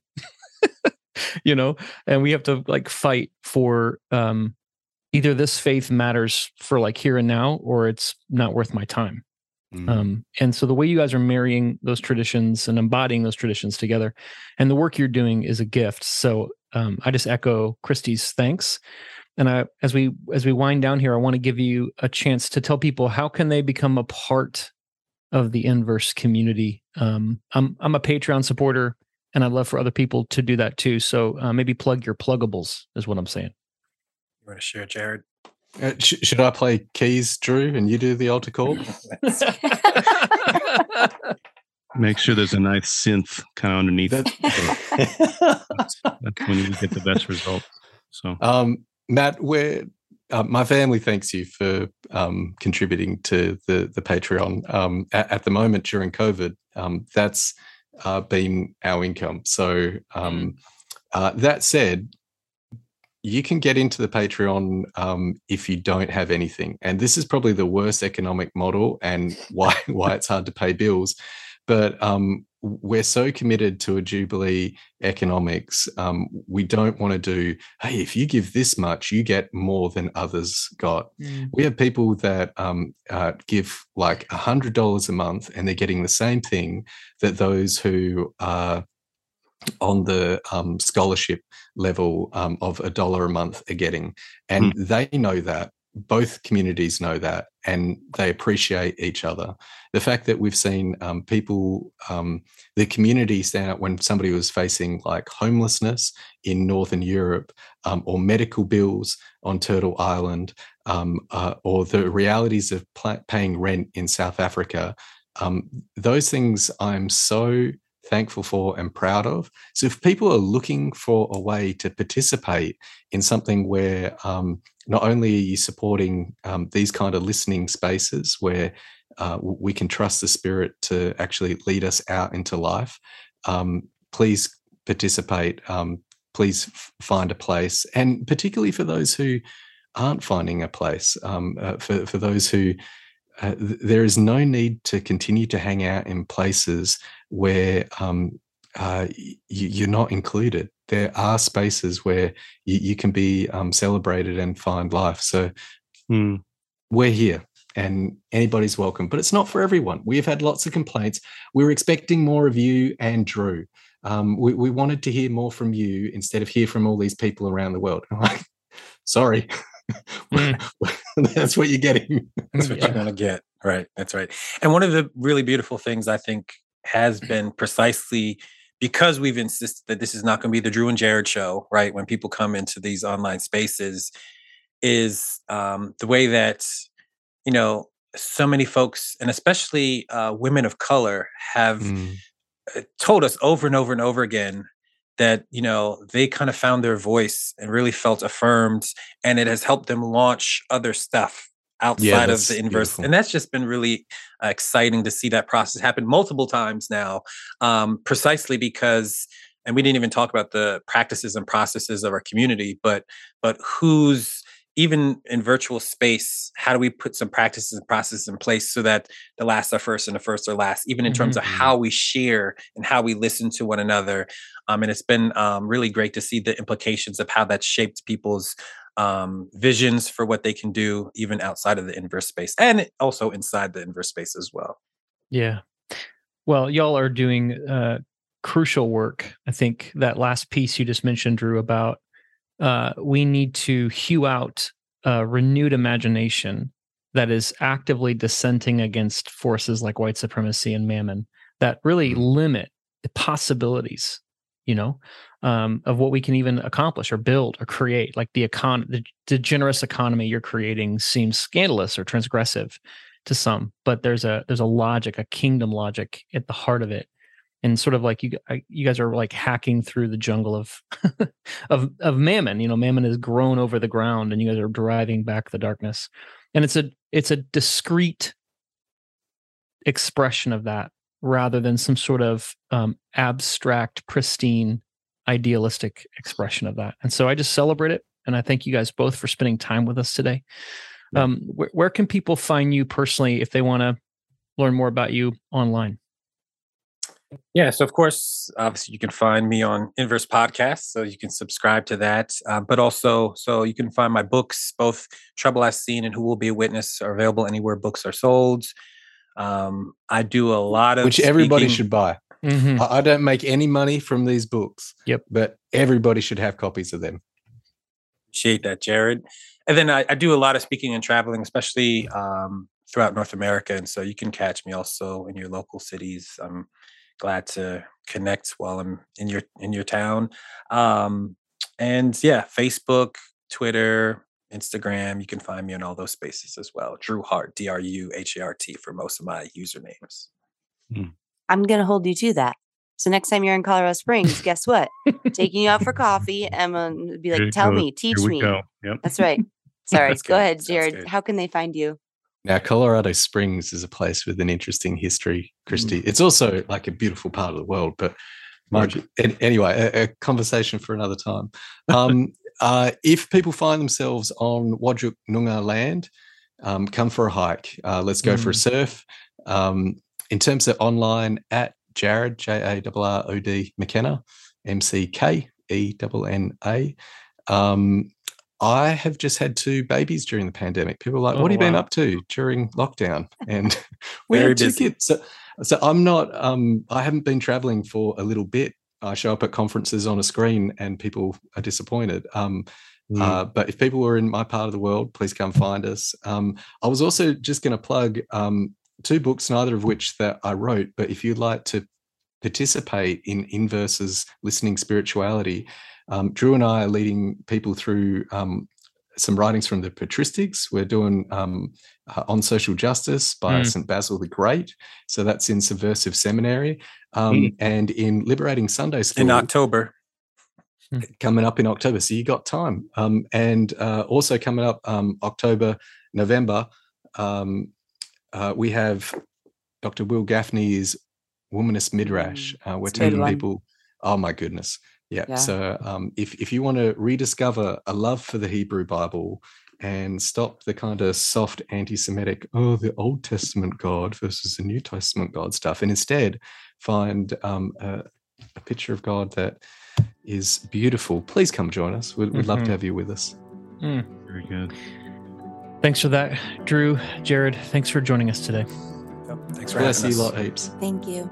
D: you know, and we have to like fight for um, either this faith matters for like here and now, or it's not worth my time.
F: Mm.
D: Um, and so the way you guys are marrying those traditions and embodying those traditions together, and the work you're doing is a gift. So um, I just echo Christy's thanks. And I, as we as we wind down here, I want to give you a chance to tell people how can they become a part of the Inverse community. Um, I'm I'm a Patreon supporter, and I'd love for other people to do that too. So uh, maybe plug your pluggables is what I'm saying.
E: You want to share, Jared?
F: Uh, sh- should I play keys, Drew, and you do the altar call?
G: Make sure there's a nice synth kind of underneath.
F: That-
G: That's when you get the best result. So
F: um, Matt, where uh, my family thanks you for um, contributing to the the Patreon. Um, at, at the moment during COVID, um, that's uh, been our income. So um, uh, that said, you can get into the Patreon um, if you don't have anything, and this is probably the worst economic model, and why why it's hard to pay bills. But um, we're so committed to a Jubilee economics. Um, we don't want to do, hey, if you give this much, you get more than others got.
D: Mm.
F: We have people that um, uh, give like one hundred dollars a month, and they're getting the same thing that those who are on the um, scholarship level um, of a dollar a month are getting. And
G: Mm.
F: they know that. Both communities know that, and they appreciate each other. The fact that we've seen um, people, um, the community stand up when somebody was facing like homelessness in Northern Europe, um, or medical bills on Turtle Island, um, uh, or the realities of pl- paying rent in South Africa. Um, those things I'm so thankful for and proud of. So if people are looking for a way to participate in something where um, not only are you supporting um, these kind of listening spaces where uh, we can trust the Spirit to actually lead us out into life, um, please participate. Um, please f- find a place. And particularly for those who aren't finding a place, um, uh, for, for those who Uh, th- there is no need to continue to hang out in places where um, uh, y- you're not included. There are spaces where you, you can be um, celebrated and find life. So
G: mm,
F: we're here, and anybody's welcome. But it's not for everyone. We've had lots of complaints. We were expecting more of you and Drew. Um, we, we wanted to hear more from you instead of hear from all these people around the world. I'm like, sorry.
D: Mm.
F: That's what you're getting.
E: That's what you want to get. Right. That's right. And one of the really beautiful things I think has been precisely because we've insisted that this is not going to be the Drew and Jared show, right? When people come into these online spaces, is um, the way that, you know, so many folks, and especially uh, women of color, have
F: Mm.
E: told us over and over and over again that, you know, they kind of found their voice and really felt affirmed, and it has helped them launch other stuff outside
F: Yeah,
E: of the
F: that's
E: inverse.
F: beautiful.
E: And that's just been really uh, exciting to see that process happen multiple times now, um, precisely because, and we didn't even talk about the practices and processes of our community, but but who's, even in virtual space, how do we put some practices and processes in place so that the last are first and the first are last, even in terms of how we share and how we listen to one another. Um, and it's been um, really great to see the implications of how that shaped people's um, visions for what they can do, even outside of the inverse space and also inside the inverse space as well.
D: Yeah. Well, y'all are doing uh, crucial work. I think that last piece you just mentioned, Drew, about Uh, we need to hew out a renewed imagination that is actively dissenting against forces like white supremacy and mammon that really limit the possibilities, you know, um, of what we can even accomplish or build or create. Like the econ, the, the generous economy you're creating seems scandalous or transgressive to some, but there's a there's a logic, a kingdom logic at the heart of it. And sort of like you, you guys are like hacking through the jungle of, of, of mammon. You know, mammon has grown over the ground, and you guys are driving back the darkness. And it's a, it's a discrete expression of that, rather than some sort of um, abstract, pristine, idealistic expression of that. And so I just celebrate it, and I thank you guys both for spending time with us today. Um, wh- where can people find you personally if they want to learn more about you online?
E: Yeah, so of course, obviously, you can find me on Inverse Podcast, so you can subscribe to that. Uh, but also, so you can find my books, both Trouble I've Seen and Who Will Be a Witness, are available anywhere books are sold. Um, I do a lot of
F: Which everybody
E: speaking.
F: should buy.
D: Mm-hmm.
F: I I don't make any money from these books.
D: Yep.
F: But everybody should have copies of them.
E: Appreciate that, Jared. And then I, I do a lot of speaking and traveling, especially um, throughout North America. And so you can catch me also in your local cities. I'm glad to connect while I'm in your in your town. Um, and yeah, Facebook, Twitter, Instagram, you can find me in all those spaces as well. Drew Hart, D R U H A R T for most of my usernames.
C: I'm going to hold you to that. So next time you're in Colorado Springs, guess what? Taking you out for coffee. I'm going to be
G: Here
C: like,
G: it
C: tell
G: goes.
C: me, teach
G: Here we
C: me.
G: go. Yep.
C: That's right. Sorry.
E: That's
C: Go
E: good.
C: ahead,
E: Sounds
C: Jared.
E: good.
C: How can they find you?
F: Now, Colorado Springs is a place with an interesting history, Christy. It's also like a beautiful part of the world, but mind you, an- anyway, a, a conversation for another time. Um, uh, if people find themselves on Whadjuk Noongar land, um, come for a hike. Uh, let's go for a surf. Um, in terms of online, at Jared, J A R R O D McKenna, M C K E N N A. Um, I have just had two babies during the pandemic. People are like,
D: Oh,
F: what have you been
D: wow.
F: up to during lockdown? And we
E: Very
F: had two
E: busy.
F: kids. So, so I'm not, um, I haven't been traveling for a little bit. I show up at conferences on a screen and people are disappointed. Um,
G: Mm.
F: uh, but if people are in my part of the world, please come find us. Um, I was also just going to plug um, two books, neither of which that I wrote, but if you'd like to participate in Inverse's listening spirituality, um, Drew and I are leading people through um, some writings from the patristics. We're doing um, uh, On Social Justice by
D: Mm.
F: Saint Basil the Great. So that's in Subversive Seminary. Um,
G: Mm.
F: And in Liberating Sunday School.
E: In October.
F: Coming up in October. So you got time. Um, and uh, also coming up um, October, November, um, uh, we have Doctor Will Gaffney's Womanist Midrash. Uh, we're
C: It's a good
F: taking
C: one.
F: people. Oh my goodness. Yeah.
C: Yeah.
F: So um, if, if you want to rediscover a love for the Hebrew Bible and stop the kind of soft anti-Semitic, oh, the Old Testament God versus the New Testament God stuff, and instead find um, a, a picture of God that is beautiful, please come join us. We'd, we'd love
D: Mhm.
F: to have you with us.
D: Mm.
G: Very good.
D: Thanks for that, Drew. Jared, thanks for joining us today.
E: Yep. Thanks for
F: Bless
E: having
F: you
E: us.
F: lot heaps.
C: Thank you.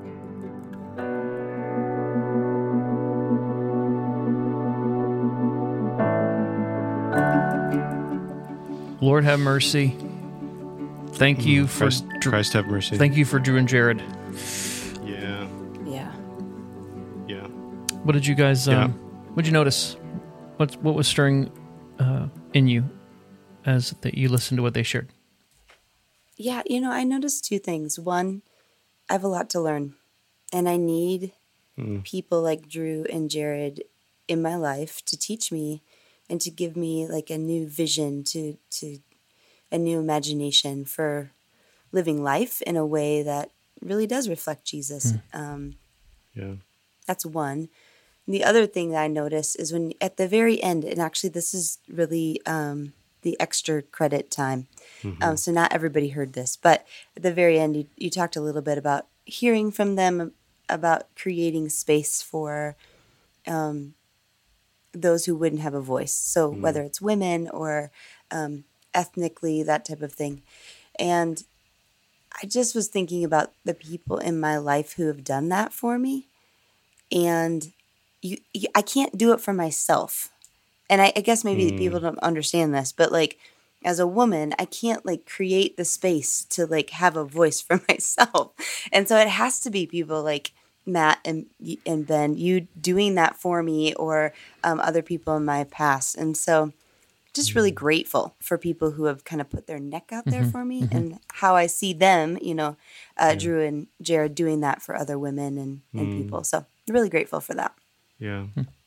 D: Lord have mercy. Thank you for
B: Christ,
D: Drew-
B: Christ have mercy.
D: thank you for Drew and Jared.
B: Yeah,
C: Yeah.
B: yeah.
D: What did you guys?
B: Yeah.
D: Um, what did you notice? What what was stirring uh, in you as that you listened to what they shared?
C: Yeah, you know, I noticed two things. One, I have a lot to learn, and I need
B: Mm.
C: people like Drew and Jared in my life to teach me and to give me like a new vision, to to a new imagination for living life in a way that really does reflect Jesus.
D: Mm.
C: Um,
B: Yeah.
C: that's one. And the other thing that I notice is when at the very end, and actually this is really um, the extra credit time.
B: Mm-hmm.
C: Um, so not everybody heard this, but at the very end, you, you talked a little bit about hearing from them about creating space for um, those who wouldn't have a voice. So
B: Mm.
C: whether it's women or um, ethnically, that type of thing. And I just was thinking about the people in my life who have done that for me. And you, you I can't do it for myself. And I, I guess maybe
B: Mm.
C: people don't understand this, but like as a woman, I can't like create the space to like have a voice for myself. And so it has to be people like Matt and and Ben, you doing that for me, or um, other people in my past. And so just really grateful for people who have kind of put their neck out there
D: Mhm,
C: for me,
D: mhm.
C: and how I see them, you know, uh, Drew and Jared doing that for other women and, and
B: Mm.
C: people. So really grateful for that.
B: Yeah.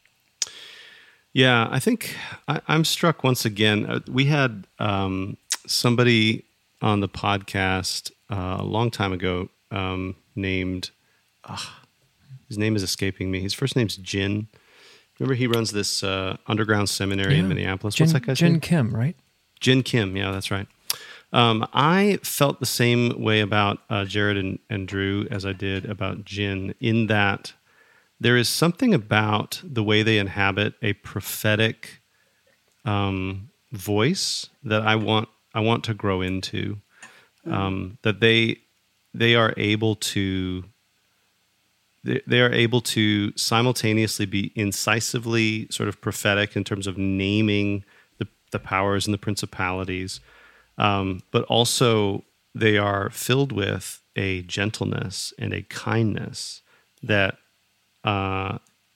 B: Yeah, I think I, I'm struck once again. Uh, we had um, somebody on the podcast uh, a long time ago um, named, uh, his name is escaping me. His first name's Jin. Remember, he runs this uh, underground seminary in
D: Yeah.
B: Minneapolis.
D: Jen,
B: What's that guy's
D: Jen
B: name?
D: Kim, right?
B: Jin Kim. Yeah, that's right. Um, I felt the same way about uh, Jared and, and Drew as I did about Jin, in that there is something about the way they inhabit a prophetic um, voice that I want I want to grow into. Um, that they they are able to they, they are able to simultaneously be incisively sort of prophetic in terms of naming the the powers and the principalities, um, but also they are filled with a gentleness and a kindness that. Uh,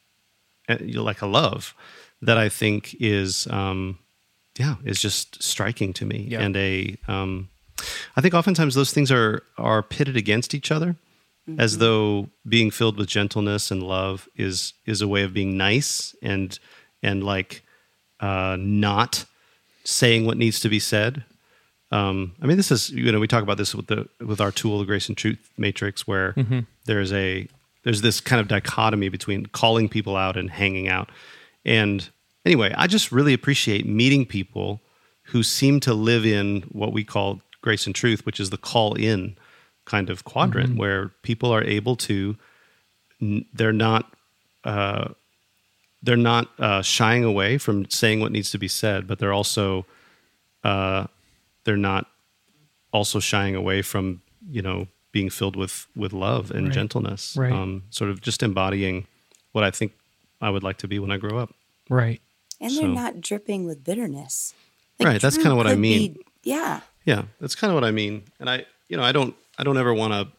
B: like a love that I think is, um, yeah, is just striking to me.
D: Yeah.
B: And a, um, I think oftentimes those things are are pitted against each other,
C: Mm-hmm.
B: as though being filled with gentleness and love is is a way of being nice and and like uh, not saying what needs to be said. Um, I mean, this is, you know, we talk about this with the with our tool, the Grace and Truth Matrix, where
D: Mm-hmm.
B: there's a there's this kind of dichotomy between calling people out and hanging out. And anyway, I just really appreciate meeting people who seem to live in what we call Grace and Truth, which is the call in kind of quadrant,
D: Mm-hmm.
B: where people are able to, they're not, uh, they're not uh, shying away from saying what needs to be said, but they're also, uh, they're not also shying away from, you know, being filled with, with love and
D: Right.
B: gentleness,
D: Right.
B: um, sort of just embodying what I think I would like to be when I grow up.
D: Right.
C: And they're
B: So-
C: not dripping with bitterness.
B: Right, that's
C: Drew
B: kinda what I
C: could
B: mean.
C: be- yeah.
B: Yeah, that's kind of what I mean. And I, you know, I don't, I don't ever want to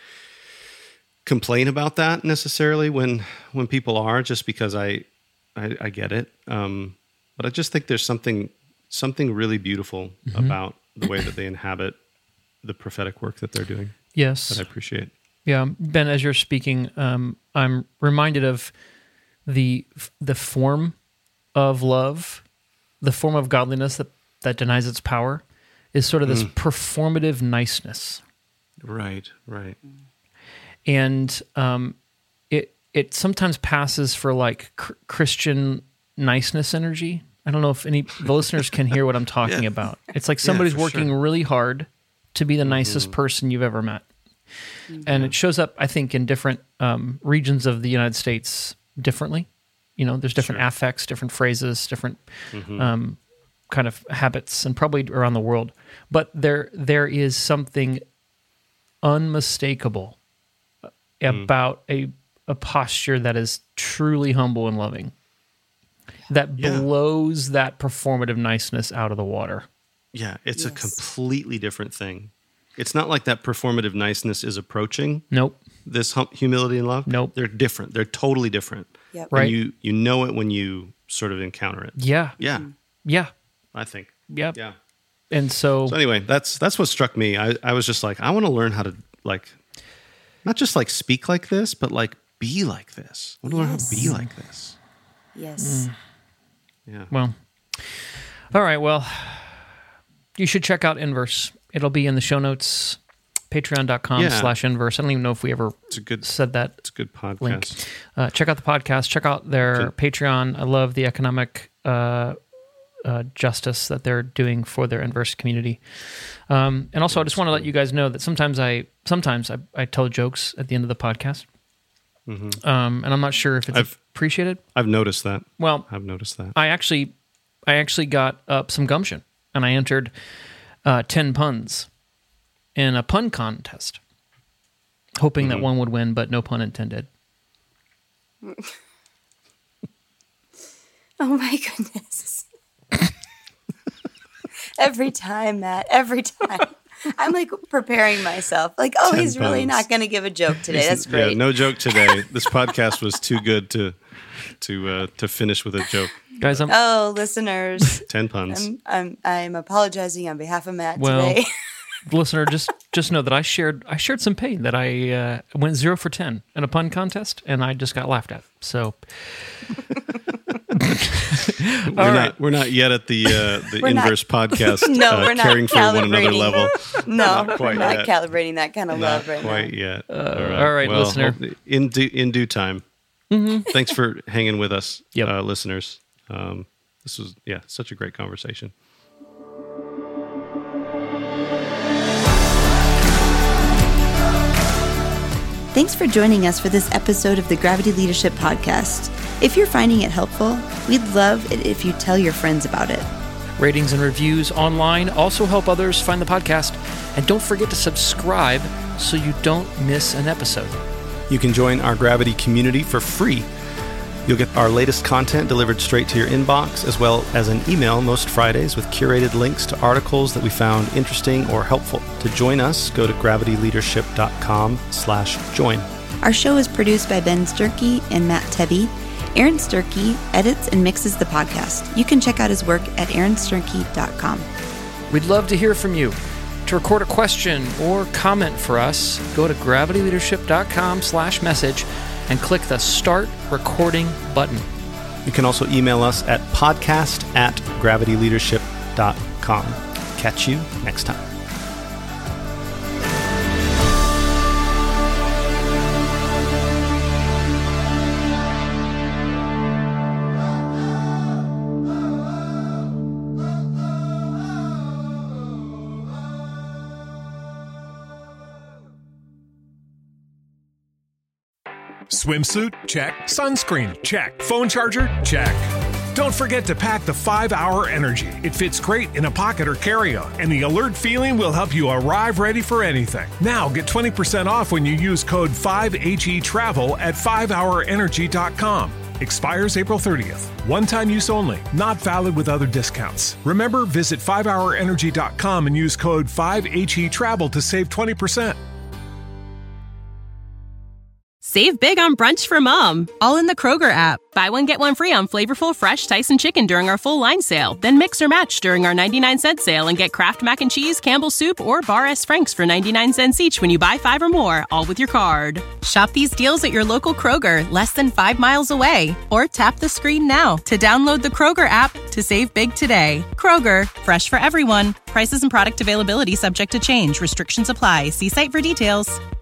B: complain about that necessarily when, when people are, just because I, I, I get it. Um, but I just think there's something, something really beautiful
D: Mm-hmm.
B: about the way that they inhabit the prophetic work that they're doing
D: Yes.
B: that I appreciate.
D: Yeah, Ben, as you're speaking, um, I'm reminded of the the form of love, the form of godliness that, that denies its power, is sort of this performative niceness,
B: Right, right.
D: and um, it it sometimes passes for like cr- Christian niceness energy. I don't know if any the listeners can hear what I'm talking
B: Yeah.
D: about. It's like somebody's
B: for
D: working
B: sure.
D: really hard to be the nicest person you've ever met. And it shows up, I think, in different um, regions of the United States differently. You know, there's different
B: Sure.
D: affects, different phrases, different um, kind of habits, and probably around the world. But there, there is something unmistakable about a a posture that is truly humble and loving, that
B: Yeah.
D: blows that performative niceness out of the water.
B: Yeah, it's a
C: Yes.
B: completely different thing. It's not like that performative niceness is approaching
D: Nope.
B: this hum- humility and love.
D: Nope.
B: They're different. They're totally different.
C: Yep.
D: Right.
B: And you you know it when you sort of encounter it.
D: Yeah.
B: Yeah,
D: Yeah.
B: I think.
D: Yeah.
B: Yeah.
D: And so,
B: So anyway, that's that's what struck me. I, I was just like, I want to learn how to like, not just like speak like this, but like be like this. I want to learn how to be like this.
C: Yes.
D: Mm.
B: Yeah.
D: Well, all right. Well, you should check out Inverse. It'll be in the show notes, patreon.com
B: Yeah.
D: slash Inverse. I don't even know if we ever
B: It's a good
D: said that
B: It's a good podcast.
D: link. Uh, check out the podcast. Check out their
B: Okay.
D: Patreon. I love the economic uh, uh, justice that they're doing for their Inverse community. Um, and also, I just want to let you guys know that sometimes I sometimes I, I tell jokes at the end of the podcast,
B: Mm-hmm.
D: um, and I'm not sure if it's
B: I've-
D: appreciated.
B: I've noticed that.
D: Well,
B: I've noticed that.
D: I actually, I actually got up some gumption, and I entered uh, ten puns in a pun contest, hoping that
B: Mhm.
D: one would win, but no pun intended.
C: Oh my goodness. Every time, Matt, every time. I'm like preparing myself. Like, oh,
B: Ten
C: he's really
B: puns.
C: not going to give a joke today. That's great.
B: Yeah, no joke today. This podcast was too good to to uh, to finish with a joke.
D: Guys, I'm
C: Oh, listeners,
B: Ten puns.
C: I'm, I'm I'm apologizing on behalf of Matt
D: Well,
C: today.
D: listener, just just know that I shared I shared some pain that I uh, went zero for ten in a pun contest, and I just got laughed at. So
B: we're
D: all
B: not
D: right.
B: we're not yet at the uh, the
C: We're not-
B: Inverse podcast.
C: No,
B: uh,
C: we're not
B: caring for one another
C: calibrating.
B: level.
C: No,
B: Not
C: we're
B: quite
C: not
B: yet.
C: calibrating that kind of
B: Not
C: love right
B: quite
C: now.
B: yet.
D: Uh, all right,
B: Well,
D: listener.
B: hope- In due, in due time. Thanks for hanging with us,
D: Yep.
B: uh, listeners. Um, this was yeah, such a great conversation.
C: Thanks for joining us for this episode of the Gravity Leadership Podcast. If you're finding it helpful, we'd love it if you tell your friends about it.
D: Ratings and reviews online also help others find the podcast. And don't forget to subscribe so you don't miss an episode.
B: You can join our Gravity community for free. You'll get our latest content delivered straight to your inbox, as well as an email most Fridays with curated links to articles that we found interesting or helpful. To join us, go to gravityleadership.com slash join.
C: Our show is produced by Ben Sturkey and Matt Tebby. Aaron Sturkey edits and mixes the podcast. You can check out his work at aaron sturkey dot com.
D: We'd love to hear from you. To record a question or comment for us, go to gravityleadership.com slash message and click the Start Recording button.
B: You can also email us at podcast at gravityleadership dot com. Catch you next time.
H: Swimsuit? Check. Sunscreen? Check. Phone charger? Check. Don't forget to pack the five hour Energy. It fits great in a pocket or carry-on, and the alert feeling will help you arrive ready for anything. Now get twenty percent off when you use code five H E travel at five hour energy dot com. Expires April thirtieth. One-time use only. Not valid with other discounts. Remember, visit five hour energy dot com and use code five H E travel to save twenty percent.
A: Save big on brunch for mom, all in the Kroger app. Buy one, get one free on flavorful, fresh Tyson chicken during our full line sale. Then mix or match during our ninety-nine cent sale and get Kraft Mac and Cheese, Campbell's Soup, or Bar S. Frank's for ninety-nine cents each when you buy five or more, all with your card. Shop these deals at your local Kroger, less than five miles away. Or tap the screen now to download the Kroger app to save big today. Kroger, fresh for everyone. Prices and product availability subject to change. Restrictions apply. See site for details.